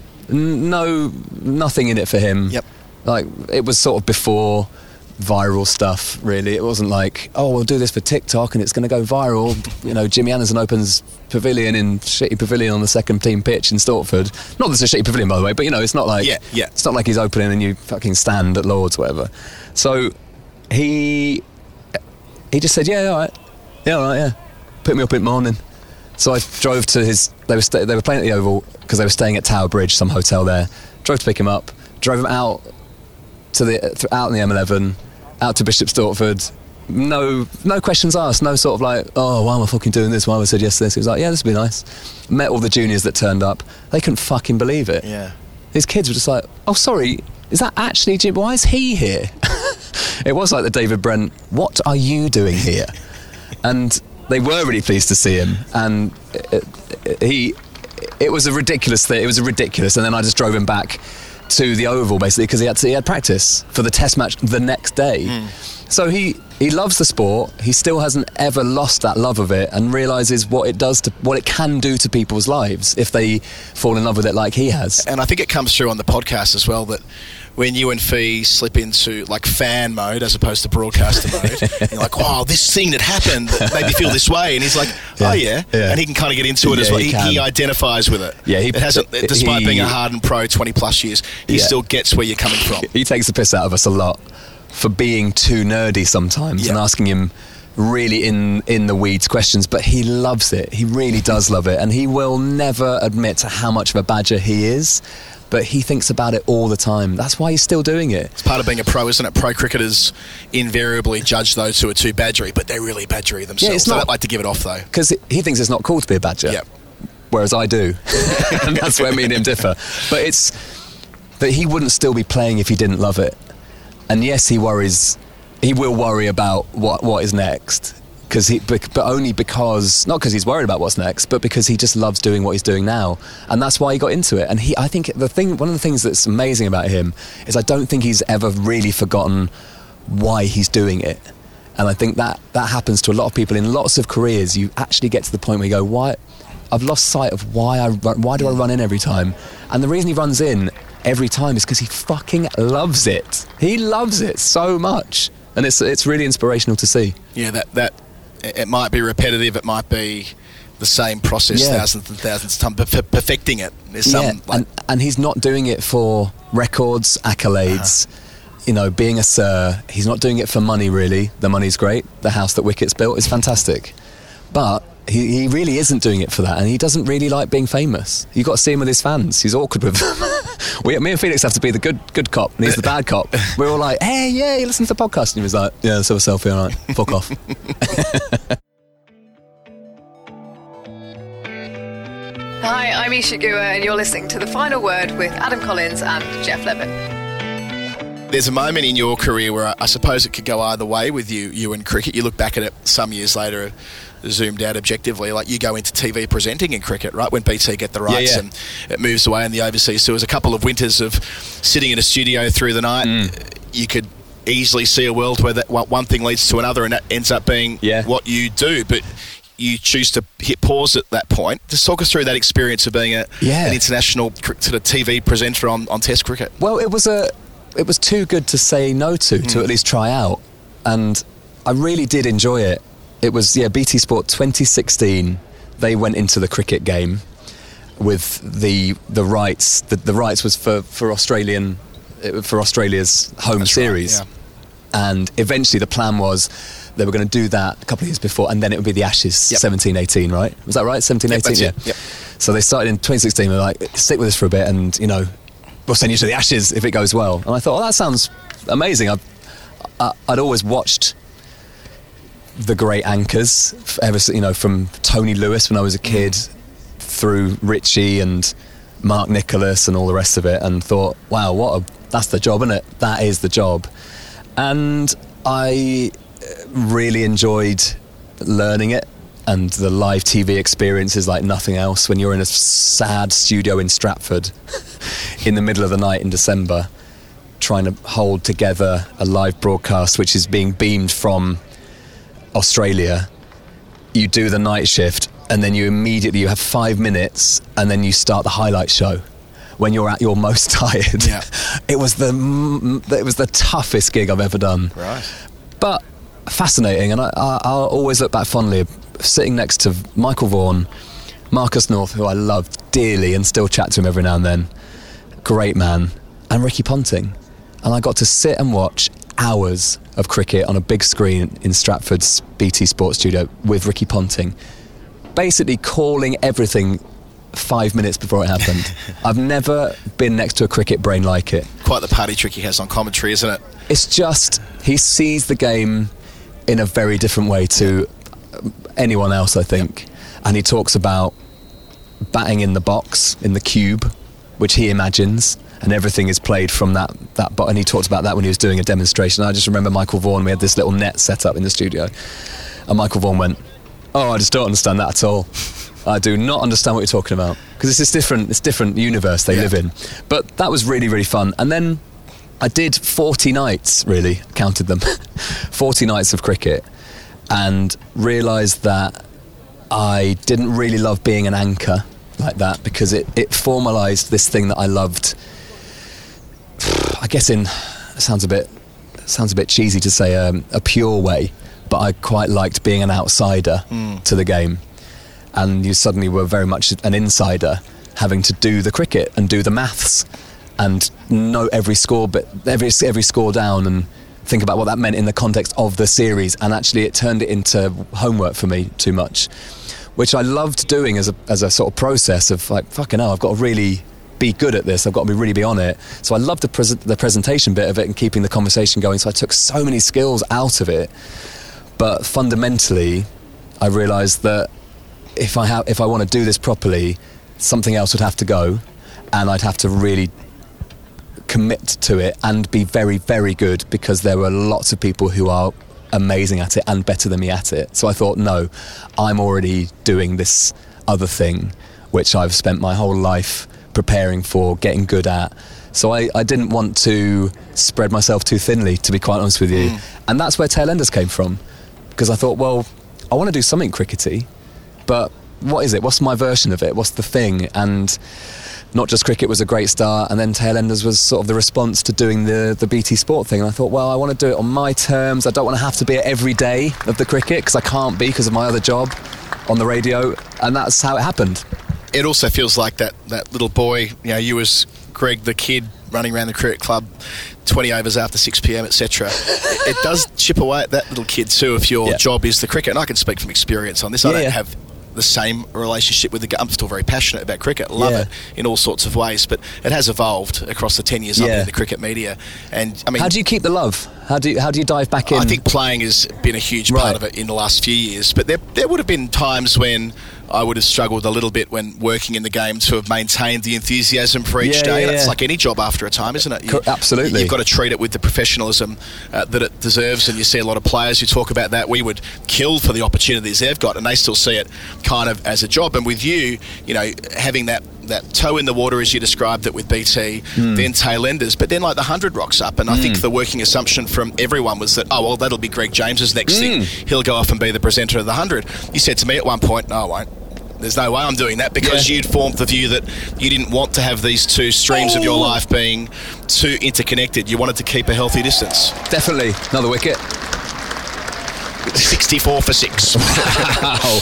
No, nothing in it for him. Yep. Like, it was sort of before viral stuff, really. It wasn't like, oh, we'll do this for TikTok and it's going to go viral. You know, Jimmy Anderson opens pavilion in shitty pavilion on the second team pitch in Stortford. Not that it's a shitty pavilion, by the way, but you know, it's not like yeah, yeah. It's not like he's opening a new fucking stand at Lord's, whatever. So he he just said, yeah, all right, yeah, all right, yeah. Pick me up in the morning. So I drove to his. They were sta- they were playing at the Oval because they were staying at Tower Bridge, some hotel there. Drove to pick him up. Drove him out to the th- out in the M eleven, out to Bishop Stortford. No, no questions asked. No sort of like, oh, why am I fucking doing this? Why have I said yes to this? He was like, yeah, this would be nice. Met all the juniors that turned up. They couldn't fucking believe it. Yeah. His kids were just like, oh, sorry, is that actually Jim? Why is he here? It was like the David Brent. What are you doing here? And they were really pleased to see him, and it, it, he it was a ridiculous thing. It was a ridiculous, and then I just drove him back to the Oval basically because he had to, he had practice for the Test match the next day. Mm. So he he loves the sport. He still hasn't ever lost that love of it, and realises what it does to what it can do to people's lives if they fall in love with it like he has. And I think it comes through on the podcast as well that when you and Fee slip into like fan mode as opposed to broadcaster mode, you're like, wow, this thing that happened that made me feel this way, and he's like, oh yeah, yeah. and he can kind of get into it yeah, as well. He, he, he identifies with it. Yeah, he, it hasn't, despite he, being a hardened pro twenty plus years, he yeah. still gets where you're coming from. He takes the piss out of us a lot for being too nerdy sometimes, yeah. and asking him really in in the weeds questions, but he loves it. He really does love it, and he will never admit to how much of a badger he is. But he thinks about it all the time. That's why he's still doing it. It's part of being a pro, isn't it? Pro cricketers invariably judge those who are too badgery, but they're really badgery themselves. Yeah, it's not, they don't like to give it off, though. Because he thinks it's not cool to be a badger. Yep. Whereas I do. And that's where me and him differ. But it's that he wouldn't still be playing if he didn't love it. And yes, he worries. He will worry about what what is next. Because he, but only because, not because he's worried about what's next, but because he just loves doing what he's doing now, and that's why he got into it. And he, I think the thing, one of the things that's amazing about him is I don't think he's ever really forgotten why he's doing it. And I think that that happens to a lot of people in lots of careers. You actually get to the point where you go, why? I've lost sight of why I run, why do I run in every time? And the reason he runs in every time is because he fucking loves it. He loves it so much, and it's it's really inspirational to see. Yeah, that that. It might be repetitive, it might be the same process yeah. thousands and thousands of times, but for perfecting it, there's some... Yeah, like and, and he's not doing it for records, accolades, uh-huh. you know, being a sir. He's not doing it for money, really. The money's great. The house that Wicket's built is fantastic. But he, he really isn't doing it for that, and he doesn't really like being famous. You've got to see him with his fans. He's awkward with them. we, me and Felix have to be the good good cop, and he's the bad cop. We're all like, hey, yeah, you listen to the podcast. And he was like, yeah, let's have a selfie, all right, fuck off. Hi, I'm Isha Gua, and you're listening to The Final Word with Adam Collins and Jeff Levin. There's a moment in your career where I, I suppose it could go either way with you, you and cricket. You look back at it some years later, zoomed out objectively, like you go into T V presenting in cricket, right, when B T get the rights yeah, yeah. and it moves away in the overseas. So it was a couple of winters of sitting in a studio through the night. Mm. You could easily see a world where that one thing leads to another and that ends up being yeah. what you do. But you choose to hit pause at that point. Just talk us through that experience of being a, yeah. an international sort of T V presenter on, on Test cricket. Well, it was a, it was too good to say no to, mm. to at least try out. And I really did enjoy it. It was, yeah, B T Sport twenty sixteen. They went into the cricket game with the the rights. The, the rights was for, for Australian, for Australia's home That's series. Right, yeah. And eventually the plan was they were going to do that a couple of years before, and then it would be the Ashes, yep. seventeen eighteen, right? Was that right? seventeen eighteen? Yep, yeah. Yep. So they started in twenty sixteen. They're like, stick with us for a bit, and, you know, we'll send you to the Ashes if it goes well. And I thought, oh, that sounds amazing. I've, I, I'd always watched the great anchors, ever, you know, from Tony Lewis when I was a kid, mm. through Richie and Mark Nicholas and all the rest of it, and thought, wow, what a, that's the job, isn't it? That is the job. And I really enjoyed learning it, and the live T V experience is like nothing else. When you're in a sad studio in Stratford in the middle of the night in December, trying to hold together a live broadcast which is being beamed from Australia, you do the night shift, and then you immediately, you have five minutes, and then you start the highlight show when you're at your most tired. Yeah. It was the it was the toughest gig I've ever done. Right. But fascinating, and I, I, I'll always look back fondly of sitting next to Michael Vaughan, Marcus North, who I love dearly and still chat to him every now and then, great man, and Ricky Ponting. And I got to sit and watch hours of cricket on a big screen in Stratford's B T Sports studio with Ricky Ponting, basically calling everything five minutes before it happened. I've never been next to a cricket brain like it. Quite the party trick he has on commentary, isn't it? It's just, he sees the game in a very different way to anyone else, I think. And he talks about batting in the box, in the cube, which he imagines, and everything is played from that that box. And he talked about that when he was doing a demonstration. I just remember Michael Vaughan, we had this little net set up in the studio, and Michael Vaughan went, oh, I just don't understand that at all. I do not understand what you're talking about, because it's this different, it's different universe they yeah. live in. But that was really, really fun. And then I did forty nights, really, counted them, forty nights of cricket, and realised that I didn't really love being an anchor like that, because it, it formalised this thing that I loved. I guess in, it sounds a bit, sounds a bit cheesy to say um, a pure way, but I quite liked being an outsider mm. to the game. And you suddenly were very much an insider, having to do the cricket and do the maths and know every score, but every every score down, and think about what that meant in the context of the series. And actually it turned it into homework for me too much, which I loved doing as a as a sort of process of like, fucking hell, I've got to really be good at this, I've got to be really be on it. So I loved the, pres- the presentation bit of it and keeping the conversation going, so I took so many skills out of it. But fundamentally, I realised that if I have, if I want to do this properly, something else would have to go, and I'd have to really commit to it and be very, very good, because there were lots of people who are amazing at it and better than me at it. So I thought, no, I'm already doing this other thing, which I've spent my whole life preparing for, getting good at. So I, I didn't want to spread myself too thinly, to be quite honest with you. Mm. And that's where Tailenders came from, because I thought, well, I want to do something crickety, but what is it? What's my version of it? What's the thing? And Not Just Cricket was a great start, and then Tailenders was sort of the response to doing the, the B T Sport thing. And I thought, well, I want to do it on my terms. I don't want to have to be at every day of the cricket, because I can't be because of my other job on the radio. And that's how it happened. It also feels like that, that little boy, you know, you was Greg the kid running around the cricket club twenty overs after six p.m, et cetera. It does chip away at that little kid too if your yeah. job is the cricket. And I can speak from experience on this. I yeah, don't yeah. have the same relationship with the game. I'm still very passionate about cricket, love yeah. it in all sorts of ways, but it has evolved across the ten years yeah. I've been in the cricket media. And I mean, how do you keep the love? How do you, how do you dive back in? I think playing has been a huge right. part of it in the last few years, but there there would have been times when I would have struggled a little bit when working in the game to have maintained the enthusiasm for each yeah, day. Yeah, and it's yeah. like any job after a time, isn't it? You, Absolutely. You've got to treat it with the professionalism uh, that it deserves, and you see a lot of players who talk about that. We would kill for the opportunities they've got, and they still see it kind of as a job. And with you, you know, having that that toe in the water, as you described it with B T, mm. then tail enders, but then like the hundred rocks up, and I mm. think the working assumption from everyone was that, oh well, that'll be Greg James's next mm. thing. He'll go off and be the presenter of the hundred. You said to me at one point, no, I won't. There's no way I'm doing that, because yeah. you'd formed the view that you didn't want to have these two streams oh. of your life being too interconnected. You wanted to keep a healthy distance. Definitely. Another wicket. sixty-four for six. Wow.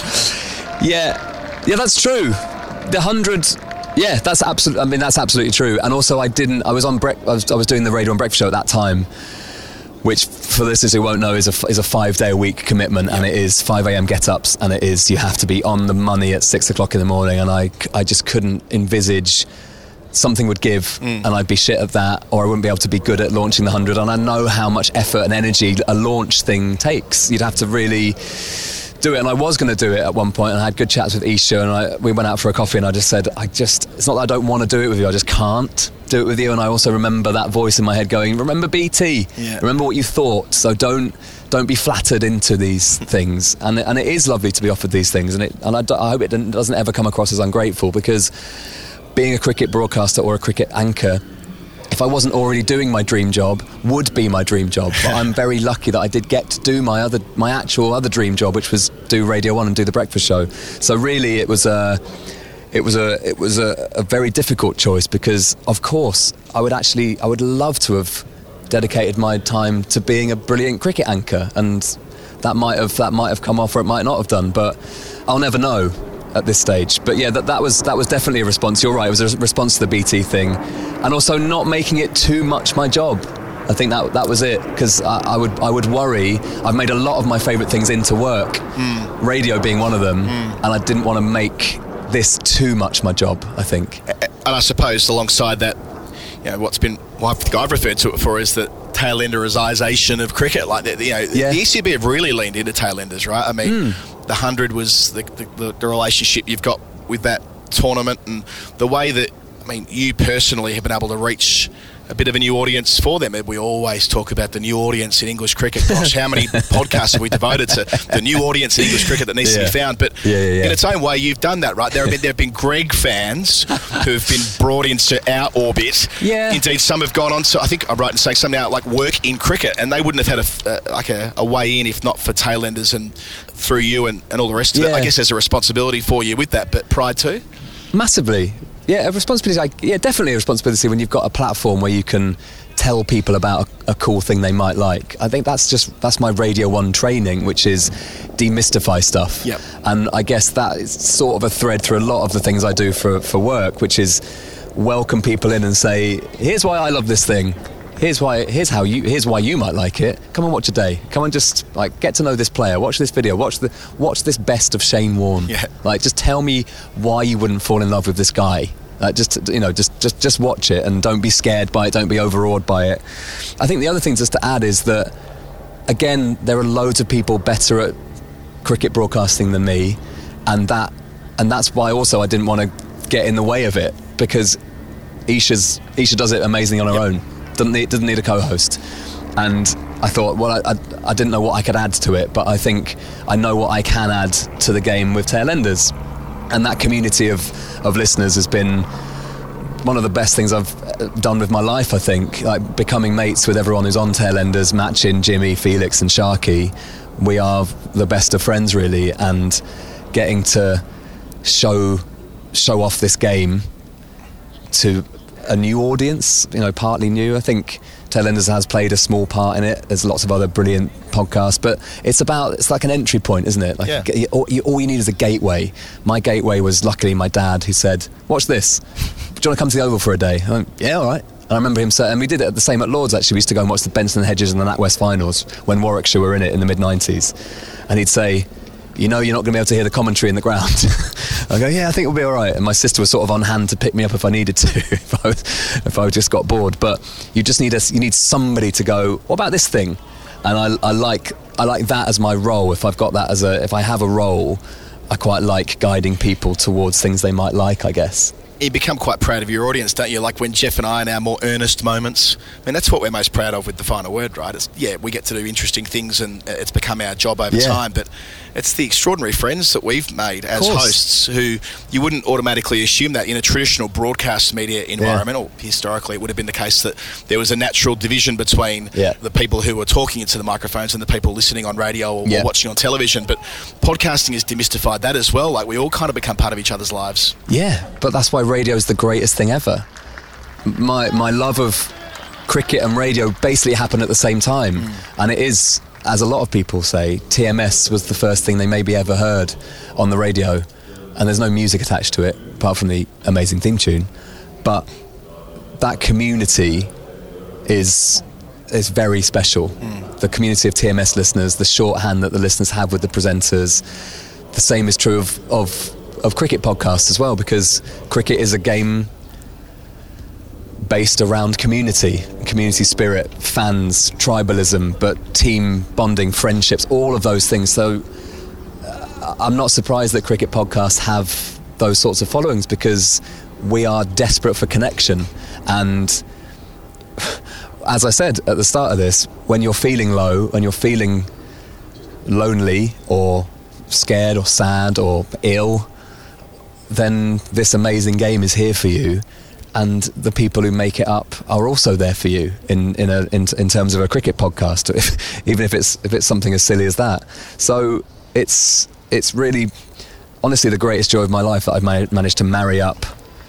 Yeah. Yeah, that's true. The hundred... Yeah, that's absolutely. I mean, that's absolutely true. And also, I didn't. I was on. Bre- I was. I was doing the Radio and Breakfast Show at that time, which, for listeners who won't know, is a is a five day a week commitment, and it is five a.m. get ups, and it is you have to be on the money at six o'clock in the morning. And I, I just couldn't envisage something would give, mm. and I'd be shit at that, or I wouldn't be able to be good at launching the hundred. And I know how much effort and energy a launch thing takes. You'd have to really do it, and I was going to do it at one point, and I had good chats with Isha, and I, we went out for a coffee, and I just said, I just, it's not that I don't want to do it with you, I just can't do it with you. And I also remember that voice in my head going, remember B T, yeah. remember what you thought, so don't don't be flattered into these things. And and it is lovely to be offered these things, and it and I, I hope it doesn't ever come across as ungrateful, because being a cricket broadcaster or a cricket anchor, if I wasn't already doing my dream job, would be my dream job. But I'm very lucky that I did get to do my other, my actual other dream job, which was do Radio One and do the breakfast show. So really, it was a, it was a, it was a, a very difficult choice, because of course I would actually, I would love to have dedicated my time to being a brilliant cricket anchor, and that might have that might have come off, or it might not have done. But I'll never know at this stage. But yeah, that, that was that was definitely a response. You're right, it was a response to the B T thing, and also not making it too much my job. I think that that was it, because I, I would I would worry. I've made a lot of my favourite things into work, mm. radio being one of them, mm. and I didn't want to make this too much my job, I think. And I suppose alongside that, you know, what's been, what I think I've referred to it for is the tail-enderisation of cricket. Like, you know, yeah. the E C B have really leaned into tail-enders, right? I mean, mm. the hundred was the, the, the relationship you've got with that tournament, and the way that, I mean, you personally have been able to reach a bit of a new audience for them. We always talk about the new audience in English cricket. Gosh, how many podcasts have we devoted to the new audience in English cricket that needs yeah. to be found? But yeah, yeah, yeah. in its own way, you've done that, right? There have been, there have been Greg fans who have been brought into our orbit. Yeah. Indeed, some have gone on to, I think I'm right in saying, some now like work in cricket, and they wouldn't have had a, uh, like a, a way in if not for tailenders and through you and, and all the rest of yeah. it. I guess there's a responsibility for you with that, but pride too? Massively. Yeah, a responsibility. Like, yeah, definitely a responsibility when you've got a platform where you can tell people about a, a cool thing they might like. I think that's just that's my Radio One training, which is demystify stuff. Yep. And I guess that is sort of a thread through a lot of the things I do for for work, which is welcome people in and say, here's why I love this thing. Here's why. Here's how you. Here's why you might like it. Come and watch a day. Come and just like get to know this player. Watch this video. Watch the. Watch this best of Shane Warne. Yeah. Like, just tell me why you wouldn't fall in love with this guy. Like, just you know, just just just watch it and don't be scared by it. Don't be overawed by it. I think the other thing just to add is that, again, there are loads of people better at cricket broadcasting than me, and that and that's why also I didn't want to get in the way of it, because Isha's Isha does it amazingly on her yep. own. Doesn't need, doesn't need a co-host. And I thought, well, I, I, I didn't know what I could add to it, but I think I know what I can add to the game with Tailenders. And that community of, of listeners has been one of the best things I've done with my life, I think. Like, becoming mates with everyone who's on Tailenders, matching Jimmy, Felix and Sharky. We are the best of friends, really, and getting to show show off this game to a new audience, you know, partly new. I think Tailenders has played a small part in it. There's lots of other brilliant podcasts, but it's about, it's like an entry point, isn't it? Like, yeah. all, all you need is a gateway. My gateway was luckily my dad, who said, watch this. do you want to come to the Oval for a day? I went, yeah, all right. And I remember him saying, and we did it at the same at Lords actually. We used to go and watch the Benson and Hedges and the NatWest finals when Warwickshire were in it in the mid nineties. And he'd say, you know, you're not going to be able to hear the commentary in the ground. I go, yeah, I think it'll be all right. And my sister was sort of on hand to pick me up if I needed to, if I was, if I just got bored. But you just need a, you need somebody to go, what about this thing? And I, I like I like that as my role. If I've got that as a, if I have a role, I quite like guiding people towards things they might like, I guess. You become quite proud of your audience, don't you? Like when Jeff and I in our more earnest moments, I mean, that's what we're most proud of with The Final Word, right? It's, yeah, we get to do interesting things and it's become our job over Yeah. time, but it's the extraordinary friends that we've made as hosts who you wouldn't automatically assume that in a traditional broadcast media environment, yeah. or historically it would have been the case that there was a natural division between yeah. the people who were talking into the microphones and the people listening on radio or, yeah. or watching on television. But podcasting has demystified that as well. Like we all kind of become part of each other's lives. Yeah, but that's why radio is the greatest thing ever. My my love of cricket and radio basically happened at the same time, mm. and it is, as a lot of people say, T M S was the first thing they maybe ever heard on the radio, and there's no music attached to it apart from the amazing theme tune, but that community is is very special. Mm. The community of T M S listeners, the shorthand that the listeners have with the presenters. The same is true of of of cricket podcasts as well, because cricket is a game based around community, community spirit, fans, tribalism, but team bonding, friendships, all of those things. So uh, I'm not surprised that cricket podcasts have those sorts of followings, because we are desperate for connection. And as I said at the start of this, when you're feeling low and you're feeling lonely or scared or sad or ill, then this amazing game is here for you, and the people who make it up are also there for you in in a in, in terms of a cricket podcast, if, even if it's if it's something as silly as that. So it's it's really honestly the greatest joy of my life that I've ma- managed to marry up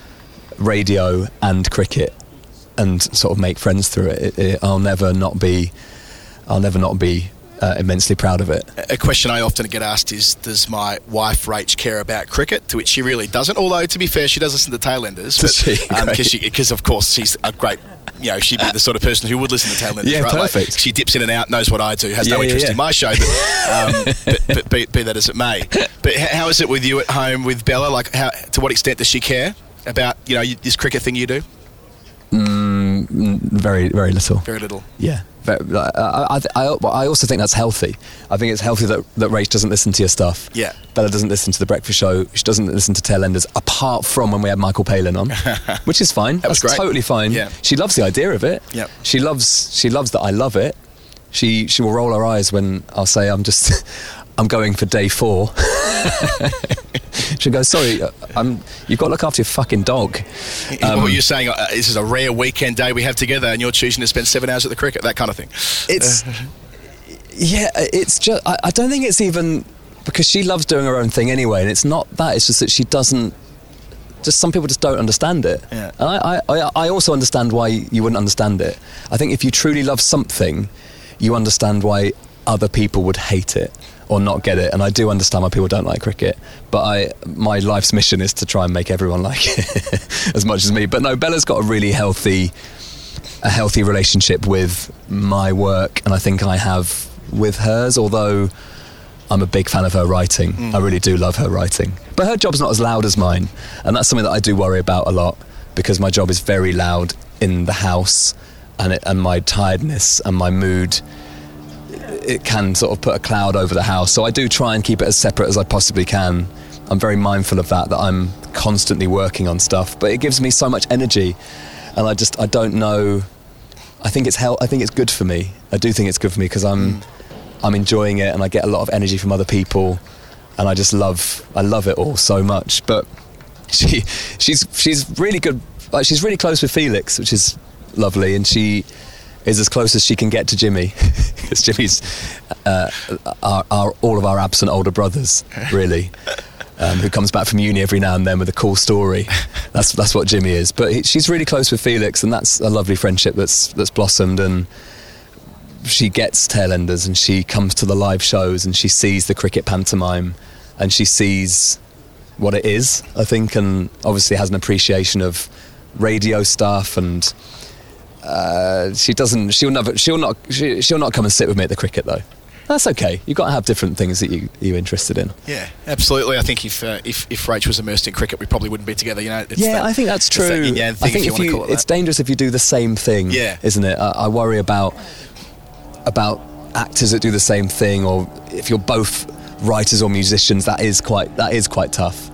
radio and cricket and sort of make friends through it. It, it I'll never not be I'll never not be Uh, immensely proud of it. A question I often get asked is, does my wife Rach care about cricket? To which she really doesn't, although to be fair she does listen to Tailenders, because um, of course she's a great, you know, she'd be the sort of person who would listen to Tailenders, yeah, right? perfect. Like, she dips in and out, knows what I do, has yeah, no yeah, interest yeah. in my show, but, um, but, but be, be that as it may. But how is it with you at home with Bella? Like, how, to what extent does she care about, you know, this cricket thing you do? Mm, very, very little. Very little. Yeah. But, uh, I, I, I also think that's healthy. I think it's healthy that, that Rach doesn't listen to your stuff. Yeah. Bella doesn't listen to The Breakfast Show. She doesn't listen to Tailenders, apart from when we had Michael Palin on, which is fine. That was that's great. Totally fine. Yeah. She loves the idea of it. Yep. She loves she loves that I love it. She she will roll her eyes when I'll say I'm just I'm going for day four. She goes, sorry, I'm, you've got to look after your fucking dog. Um, well, you're saying uh, this is a rare weekend day we have together and you're choosing to spend seven hours at the cricket, that kind of thing. It's, yeah, it's just, I, I don't think it's even, because she loves doing her own thing anyway, and it's not that, it's just that she doesn't, just some people just don't understand it. Yeah. And I, I, I also understand why you wouldn't understand it. I think if you truly love something, you understand why other people would hate it or not get it, and I do understand why people don't like cricket, but I my life's mission is to try and make everyone like it as much as me. But no, Bella's got a really healthy a healthy relationship with my work, and I think I have with hers, although I'm a big fan of her writing. Mm. I really do love her writing, but her job's not as loud as mine, and that's something that I do worry about a lot, because my job is very loud in the house, and it, and my tiredness and my mood, it can sort of put a cloud over the house. So I do try and keep it as separate as I possibly can. I'm very mindful of that, that I'm constantly working on stuff, but it gives me so much energy, and I just I don't know. I think it's hell. I think it's good for me. I do think it's good for me because I'm mm. I'm enjoying it, and I get a lot of energy from other people, and I just love I love it all so much. But she she's she's really good. Like, she's really close with Felix, which is lovely, and she is as close as she can get to Jimmy, because Jimmy's uh, are, are all of our absent older brothers, really, um, who comes back from uni every now and then with a cool story. That's that's what Jimmy is. But he, she's really close with Felix, and that's a lovely friendship that's that's blossomed. And she gets Tailenders, and she comes to the live shows, and she sees the cricket pantomime, and she sees what it is, I think, and obviously has an appreciation of radio stuff, and uh, she doesn't. She'll never. She'll not. She, she'll not come and sit with me at the cricket though. That's okay. You've got to have different things that you, you're interested in. Yeah, absolutely. I think if uh, if if Rach was immersed in cricket, we probably wouldn't be together. You know. It's yeah, that, I think that's true. That yin-yang thing, I think if, if you, you, want to call it it's that. dangerous if you do the same thing. Yeah. Isn't it? I, I worry about about actors that do the same thing, or if you're both writers or musicians, that is quite that is quite tough.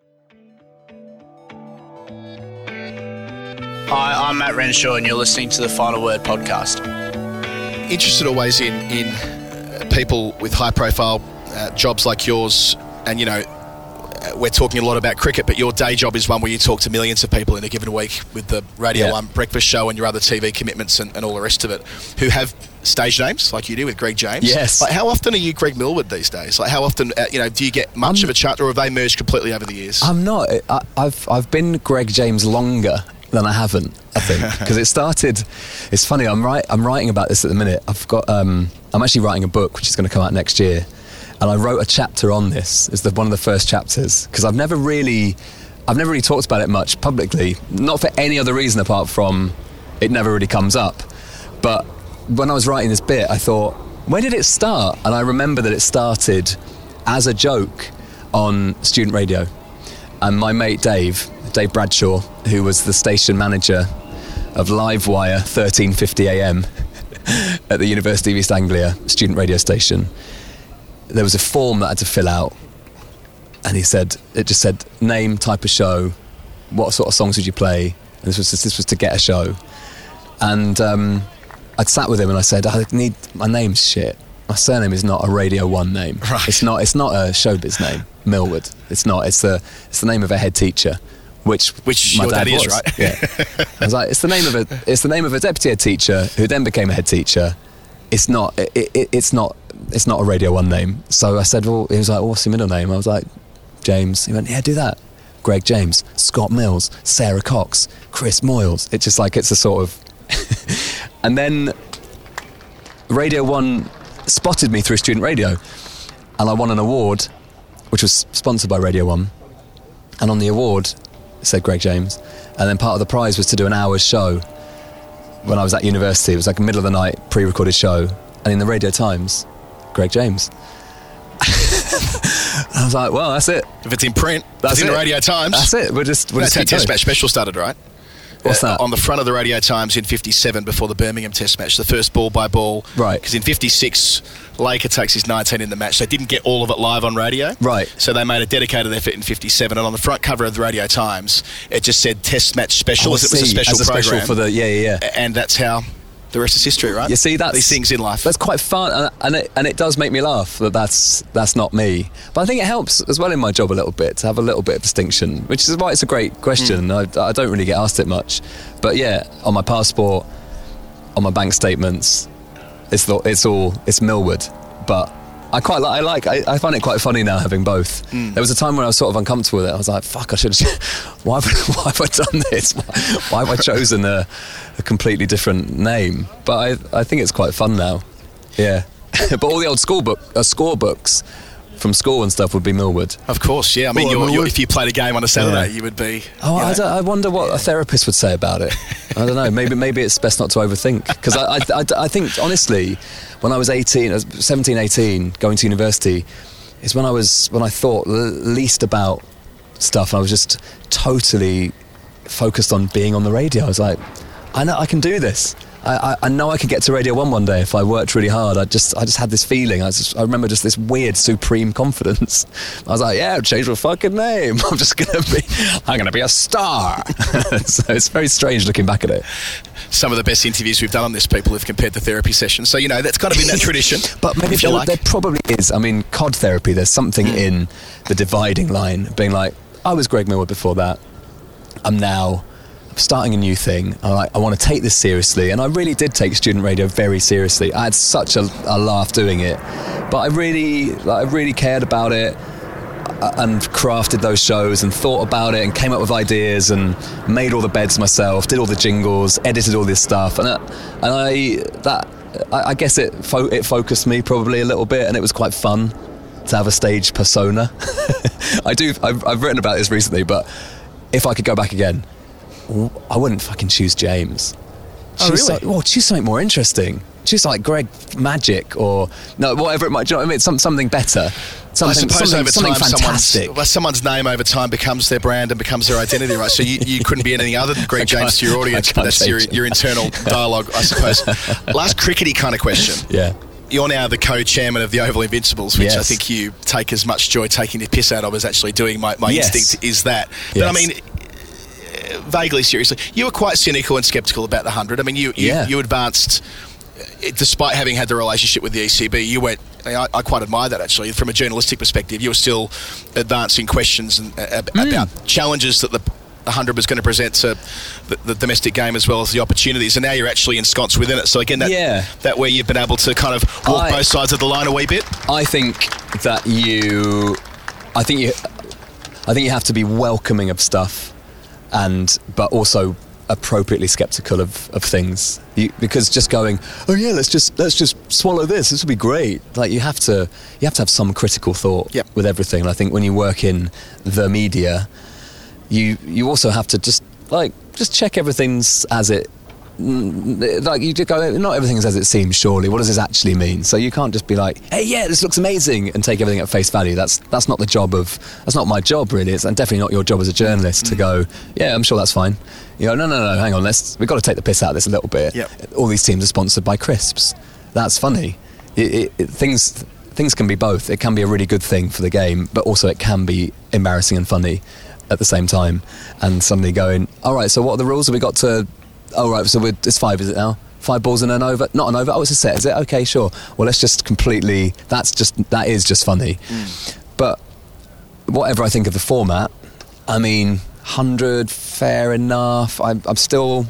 Hi, I'm Matt Renshaw, and you're listening to the Final Word podcast. Interested always in in uh, people with high profile uh, jobs like yours, and you know, uh, we're talking a lot about cricket, but your day job is one where you talk to millions of people in a given week with the Radio Yeah. One breakfast show and your other T V commitments and, and all the rest of it, who have stage names like you do with Greg James. Yes. Like, how often are you Greg Millward these days? Like, how often, uh, you know, do you get much I'm- of a chat, or have they merged completely over the years? I'm not. I, I've I've been Greg James longer than I haven't, I think, because it started. It's funny. I'm right. I'm writing about this at the minute. I've got. Um, I'm actually writing a book which is going to come out next year, and I wrote a chapter on this. It's the one of the first chapters because I've never really, I've never really talked about it much publicly. Not for any other reason apart from it never really comes up. But when I was writing this bit, I thought, when did it start? And I remember that it started as a joke on student radio. And my mate Dave, Dave Bradshaw, who was the station manager of Livewire thirteen fifty a m at the University of East Anglia student radio station, there was a form that I had to fill out, and he said, it just said name, type of show, what sort of songs would you play, and this was this was to get a show. And um, I'd sat with him and I said, I need, my name's shit. My surname is not a Radio One name. Right. It's not. It's not a showbiz name. Millward. It's not. It's the. It's the name of a head teacher, which Which my your dad dad is, was. right? Yeah. I was like, it's the name of a. It's the name of a deputy head teacher who then became a head teacher. It's not. It, it, it's not. It's not a Radio One name. So I said, well, he was like, well, what's your middle name? I was like, James. He went, yeah, do that. Greg James, Scott Mills, Sarah Cox, Chris Moyles. It's just like it's a sort of. And then Radio One spotted me through student radio, and I won an award which was sponsored by Radio One, and on the award it said Greg James, and then part of the prize was to do an hour's show when I was at university. It was like a middle of the night pre-recorded show, and in the Radio Times, Greg James. I was like, well, that's it. If it's in print, That's it's in it. the Radio Times. That's it. We'll just, we'll That's just how keep Test going. Match Special started, right? What's Uh, that? On the front of the Radio Times in fifty-seven, before the Birmingham Test match, the first ball by ball. Right. Because in fifty-six, Laker takes his nineteen in the match. They didn't get all of it live on radio. Right. So they made a dedicated effort in fifty-seven, and on the front cover of the Radio Times, it just said Test Match Special, Oh, as it was a see, special as a program. special for the yeah yeah yeah. And that's how the rest is history, right? You see, that's these things in life. That's quite fun, and, and it and it does make me laugh that that's that's not me. But I think it helps as well in my job a little bit to have a little bit of distinction, which is why it's a great question. Mm. I, I don't really get asked it much, but yeah, on my passport, on my bank statements, it's the, it's all it's Millward. But I quite like I like I, I find it quite funny now having both. Mm. There was a time when I was sort of uncomfortable with it. I was like, fuck, I should have. Why have, why have I done this? Why, why have I chosen a, a completely different name? But I I think it's quite fun now. Yeah. But all the old school book uh, score books from school and stuff would be Millward. Of course, yeah. I mean, Oh, you're, you're, Millward. if you played a game on a Saturday, Yeah. you would be. Oh, you know, I, don't, I wonder what a therapist would say about it. I don't know. Maybe maybe it's best not to overthink. Because I, I, I, I think, honestly, when I was eighteen, I was seventeen, eighteen, going to university, is when I was when I thought l- least about stuff. And I was just totally focused on being on the radio. I was like, I know I can do this. I, I, I know I could get to Radio One one day if I worked really hard. I just I just had this feeling. I just I remember just this weird supreme confidence. I was like, yeah, change my fucking name. I'm just gonna be I'm gonna be a star. So it's very strange looking back at it. Some of the best interviews we've done on this, people have compared to therapy sessions. So, you know, that's kind of in that tradition. But maybe if you there, like. there probably is. I mean, C O D therapy, there's something Mm. in the dividing line, being like, I was Greg Millward before that. I'm now starting a new thing. I like, I want to take this seriously, and I really did take student radio very seriously. I had such a, a laugh doing it, but I really, like, I really cared about it and crafted those shows and thought about it and came up with ideas and made all the beds myself, did all the jingles, edited all this stuff, and I, and I that I, I guess it fo- it focused me probably a little bit, and it was quite fun to have a stage persona. I do. I've, I've written about this recently, but if I could go back again, I wouldn't fucking choose James. Oh, choose really? So, well, choose something more interesting. Choose like Greg Magic or no, whatever it might. Do you know what I mean? Some, something better. Something, I suppose something, over something time, fantastic. someone's, well, someone's name over time becomes their brand and becomes their identity, right? So you, you couldn't be anything other than Greg James to your audience, but that's your, your internal dialogue, I suppose. Last crickety kind of question. Yeah. You're now the co-chairman of the Oval Invincibles, which Yes. I think you take as much joy taking the piss out of as actually doing. My, my Yes. instinct is that. But Yes. I mean, uh, vaguely seriously, you were quite cynical and sceptical about the one hundred. I mean, you, you, Yeah. you advanced, uh, despite having had the relationship with the E C B, you went, I, I quite admire that actually, from a journalistic perspective. You were still advancing questions and, uh, Mm. about challenges that the one hundred was going to present to the, the domestic game as well as the opportunities, and now you're actually ensconced within it. So again, that Yeah. that where you've been able to kind of walk I- both sides of the line a wee bit. I think that you, I think you, I think you have to be welcoming of stuff, and but also appropriately skeptical of, of things. You, because just going, oh yeah, let's just let's just swallow this. This will be great. Like you have to, you have to have some critical thought Yep. with everything. And I think when you work in the media, you you also have to just like just check everything's as it. Like you just go, not everything's as it seems. Surely, what does this actually mean? So you can't just be like, "Hey, yeah, this looks amazing," and take everything at face value. That's that's not the job of. That's not my job, really. It's and definitely not your job as a journalist to go, "Yeah, I'm sure that's fine." You go, "No, no, no, hang on. Let's we've got to take the piss out of this a little bit." Yep. All these teams are sponsored by crisps. That's funny. It, it, it, things things can be both. It can be a really good thing for the game, but also it can be embarrassing and funny at the same time. And somebody going, "All right, so what are the rules? Have we got to?" Oh right, so we're, it's five, is it now? Five balls and an over? Not an over. Oh, it's a set, is it? Okay, sure. Well, let's just completely. That's just that is just funny. Mm. But whatever I think of the format, I mean, one hundred, fair enough. I'm, I'm still.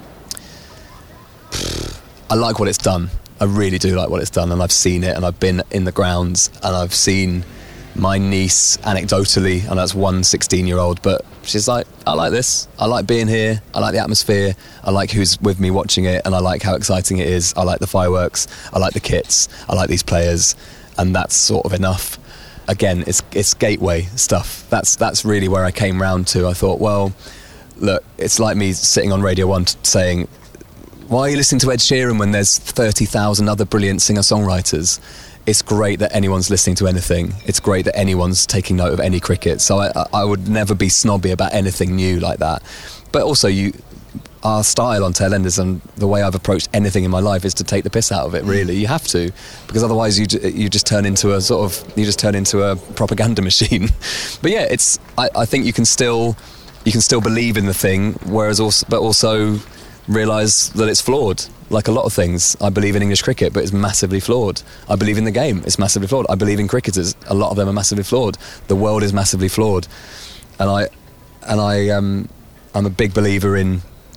I like what it's done. I really do like what it's done, and I've seen it, and I've been in the grounds, and I've seen my niece anecdotally, and that's one sixteen-year-old, but she's like, I like this. I like being here. I like the atmosphere. I like who's with me watching it, and I like how exciting it is. I like the fireworks. I like the kits. I like these players, and that's sort of enough. Again, it's it's gateway stuff. That's that's really where I came round to. I thought, well, look, it's like me sitting on Radio One t- saying, why are you listening to Ed Sheeran when there's thirty thousand other brilliant singer-songwriters? It's great that anyone's listening to anything. It's great that anyone's taking note of any cricket. So I, I would never be snobby about anything new like that. But also, you, our style on Tailenders and the way I've approached anything in my life is to take the piss out of it. Really, you have to, because otherwise you you just turn into a sort of you just turn into a propaganda machine. But yeah, it's I, I think you can still you can still believe in the thing, whereas also but also realise that it's flawed. Like a lot of things, I believe in English cricket, but it's massively flawed. I believe in the game, it's massively flawed. I believe in cricketers, a lot of them are massively flawed. The world is massively flawed, and I, and I, um, I'm a big believer in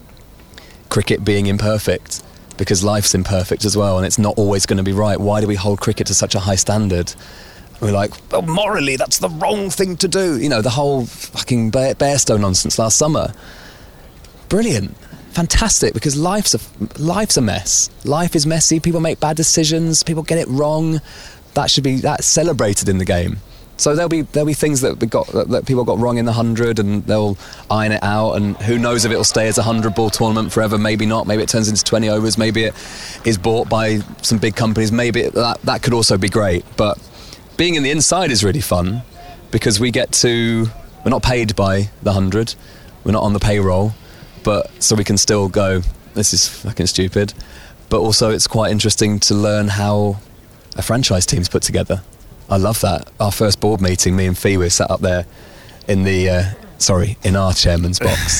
cricket being imperfect, because life's imperfect as well, and it's not always going to be right. Why do we hold cricket to such a high standard? We're like, well, morally, that's the wrong thing to do. You know, the whole fucking Bairstow nonsense last summer. Brilliant. Fantastic, because life's a life's a mess. Life is messy. People make bad decisions. People get it wrong. That should be that's celebrated in the game. So there'll be there'll be things that we got that people got wrong in the hundred, and they'll iron it out. And who knows if it'll stay as a hundred ball tournament forever? Maybe not. Maybe it turns into twenty overs. Maybe it is bought by some big companies. Maybe it, that that could also be great. But being in the inside is really fun, because we get to we're not paid by the hundred. We're not on the payroll. But so we can still go, this is fucking stupid. But also it's quite interesting to learn how a franchise team's put together. I love that. Our first board meeting, me and Fee, we sat up there in the, uh, sorry, in our chairman's box.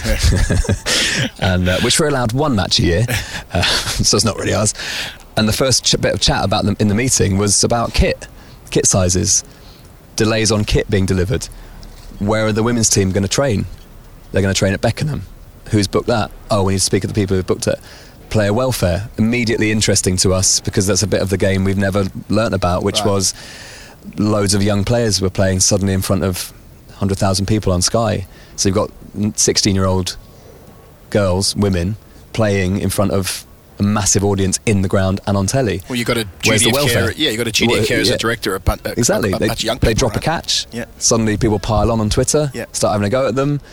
and uh, which we're allowed one match a year, uh, so it's not really ours. And the first ch- bit of chat about them in the meeting was about kit, kit sizes, delays on kit being delivered. Where are the women's team going to train? They're going to train at Beckenham. Who's booked that? Oh, we need to speak to the people who've booked it. Player welfare, immediately interesting to us, because that's a bit of the game we've never learnt about, which right. was loads of young players were playing suddenly in front of one hundred thousand people on Sky. So you've got sixteen-year-old girls, women, playing in front of a massive audience in the ground and on telly. Well, you've got a duty of care. Yeah, you've got a duty well, of care as yeah. a director. A, a, exactly. A, a they, bunch of young people, they drop right? a catch. Yeah. Suddenly people pile on on Twitter, yeah. start having a go at them.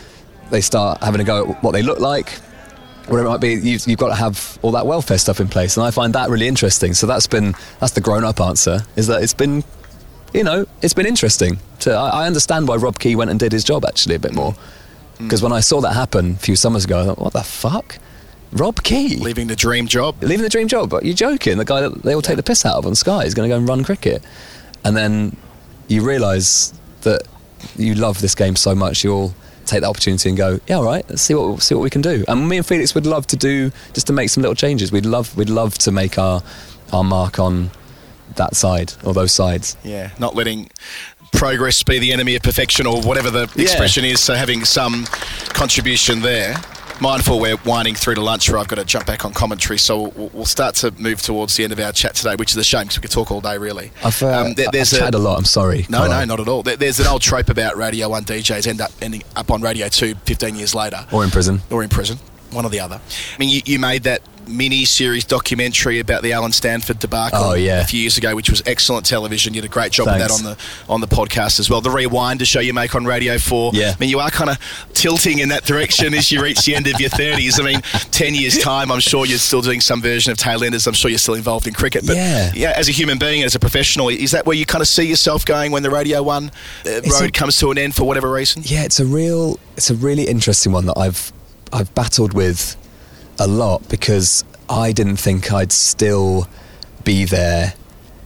they start having a go at what they look like, whatever it might be. You've, you've got to have all that welfare stuff in place, and I find that really interesting. So that's been that's the grown-up answer, is that it's been, you know, it's been interesting. To, I, I understand why Rob Key went and did his job actually a bit more, because mm. when I saw that happen a few summers ago, I thought, what the fuck? Rob Key? Leaving the dream job. Leaving the dream job. But you're joking. The guy that they all take the piss out of on Sky is going to go and run cricket. And then you realise that you love this game so much, you'll take that opportunity and go, yeah, all right, let's see what see what we can do. And me and Felix would love to do, just to make some little changes. We'd love we'd love to make our our mark on that side, or those sides. Yeah, not letting progress be the enemy of perfection, or whatever the yeah. expression is, so having some contribution there. Mindful we're winding through to lunch where I've got to jump back on commentary, so we'll, we'll start to move towards the end of our chat today, which is a shame because we could talk all day, really. I've, uh, um, there, there's I've a, chatted a lot, I'm sorry. No, no, not at all. There, there's an old trope about Radio one D Js end up ending up on Radio two fifteen years later. Or in prison. Or in prison. One or the other. I mean, you, you made that mini-series documentary about the Alan Stanford debacle oh, yeah. a few years ago, which was excellent television. You did a great job Thanks. of that on the on the podcast as well. The Rewinder show you make on Radio four. Yeah. I mean, you are kind of tilting in that direction as you reach the end of your thirties. I mean, ten years' time, I'm sure you're still doing some version of Tailenders. I'm sure you're still involved in cricket. But yeah. yeah, as a human being, as a professional, is that where you kind of see yourself going when the Radio one uh, road a, comes to an end for whatever reason? Yeah, it's a real, it's a really interesting one that I've I've battled with a lot, because I didn't think I'd still be there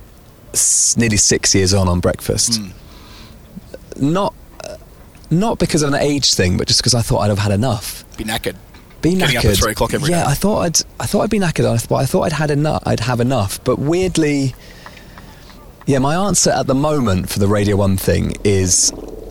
s- nearly six years on on Breakfast. Mm. Not uh, not because of an age thing, but just because I thought I'd have had enough. Be knackered. Be knackered. Getting up at three o'clock every yeah, day. I thought I'd I thought I'd be knackered. I thought I thought I'd had enough. I'd have enough. But weirdly, yeah, my answer at the moment for the Radio One thing is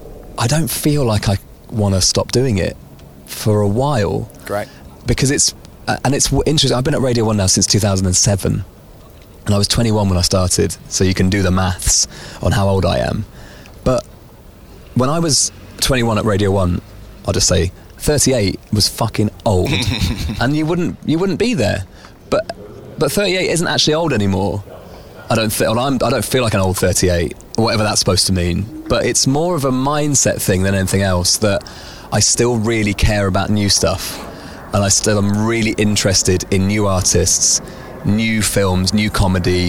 I don't feel like I want to stop doing it for a while. Great. Because it's Uh, and it's interesting, I've been at Radio one now since two thousand seven, and I was twenty-one when I started, so you can do the maths on how old I am. But when I was twenty-one at Radio one, I'll just say thirty-eight was fucking old, and you wouldn't you wouldn't be there. But but thirty-eight isn't actually old anymore. I don't feel I'm, I don't feel like an old thirty-eight, or whatever that's supposed to mean. But it's more of a mindset thing than anything else, that I still really care about new stuff. And I still am really interested in new artists, new films, new comedy,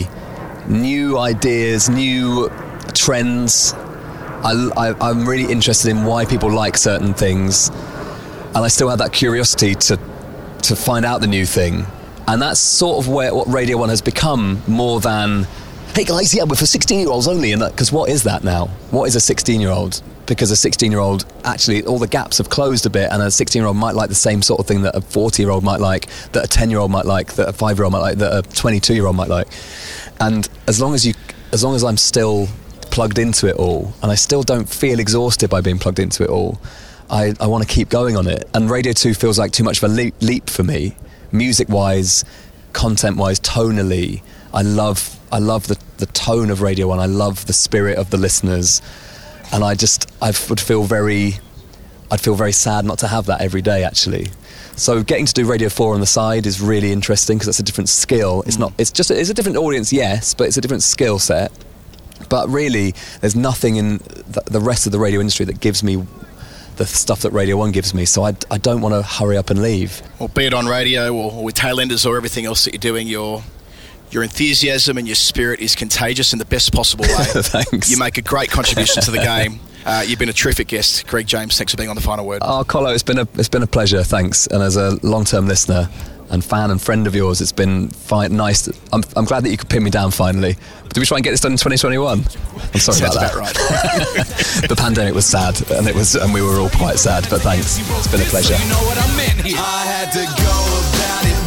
new ideas, new trends. I, I, I'm really interested in why people like certain things. And I still have that curiosity to to find out the new thing. And that's sort of where what Radio one has become, more than, hey guys, yeah, we're for sixteen-year-olds only. And because what is that now? What is a sixteen-year-old? Because a sixteen-year-old, actually, all the gaps have closed a bit, and a sixteen-year-old might like the same sort of thing that a forty-year-old might like, that a ten-year-old might like, that a five-year-old might like, that a twenty-two-year-old might like. And as long as you, as long as I'm still plugged into it all, and I still don't feel exhausted by being plugged into it all, I, I want to keep going on it. And Radio two feels like too much of a leap, leap for me, music-wise, content-wise, tonally. I love, I love the, the tone of Radio one. I love the spirit of the listeners. And I just, I would feel very, I'd feel very sad not to have that every day, actually. So getting to do Radio four on the side is really interesting, because that's a different skill. It's not, it's just, it's a different audience, yes, but it's a different skill set. But really, there's nothing in the, the rest of the radio industry that gives me the stuff that Radio one gives me, so I, I don't want to hurry up and leave. Well, be it on radio or, or with Tailenders or everything else that you're doing, you're... Your enthusiasm and your spirit is contagious in the best possible way. Thanks. You make a great contribution to the game. Uh, you've been a terrific guest, Greg James. Thanks for being on The Final Word. Oh, Colo, it's been a it's been a pleasure. Thanks. And as a long-term listener and fan and friend of yours, it's been fi- nice. To, I'm I'm glad that you could pin me down finally. Did we try and get this done in twenty twenty-one? I'm sorry Sounds about that. About right. The pandemic was sad, and it was, and we were all quite sad. But thanks. It's been a pleasure. You know what I meant here. I had to go about it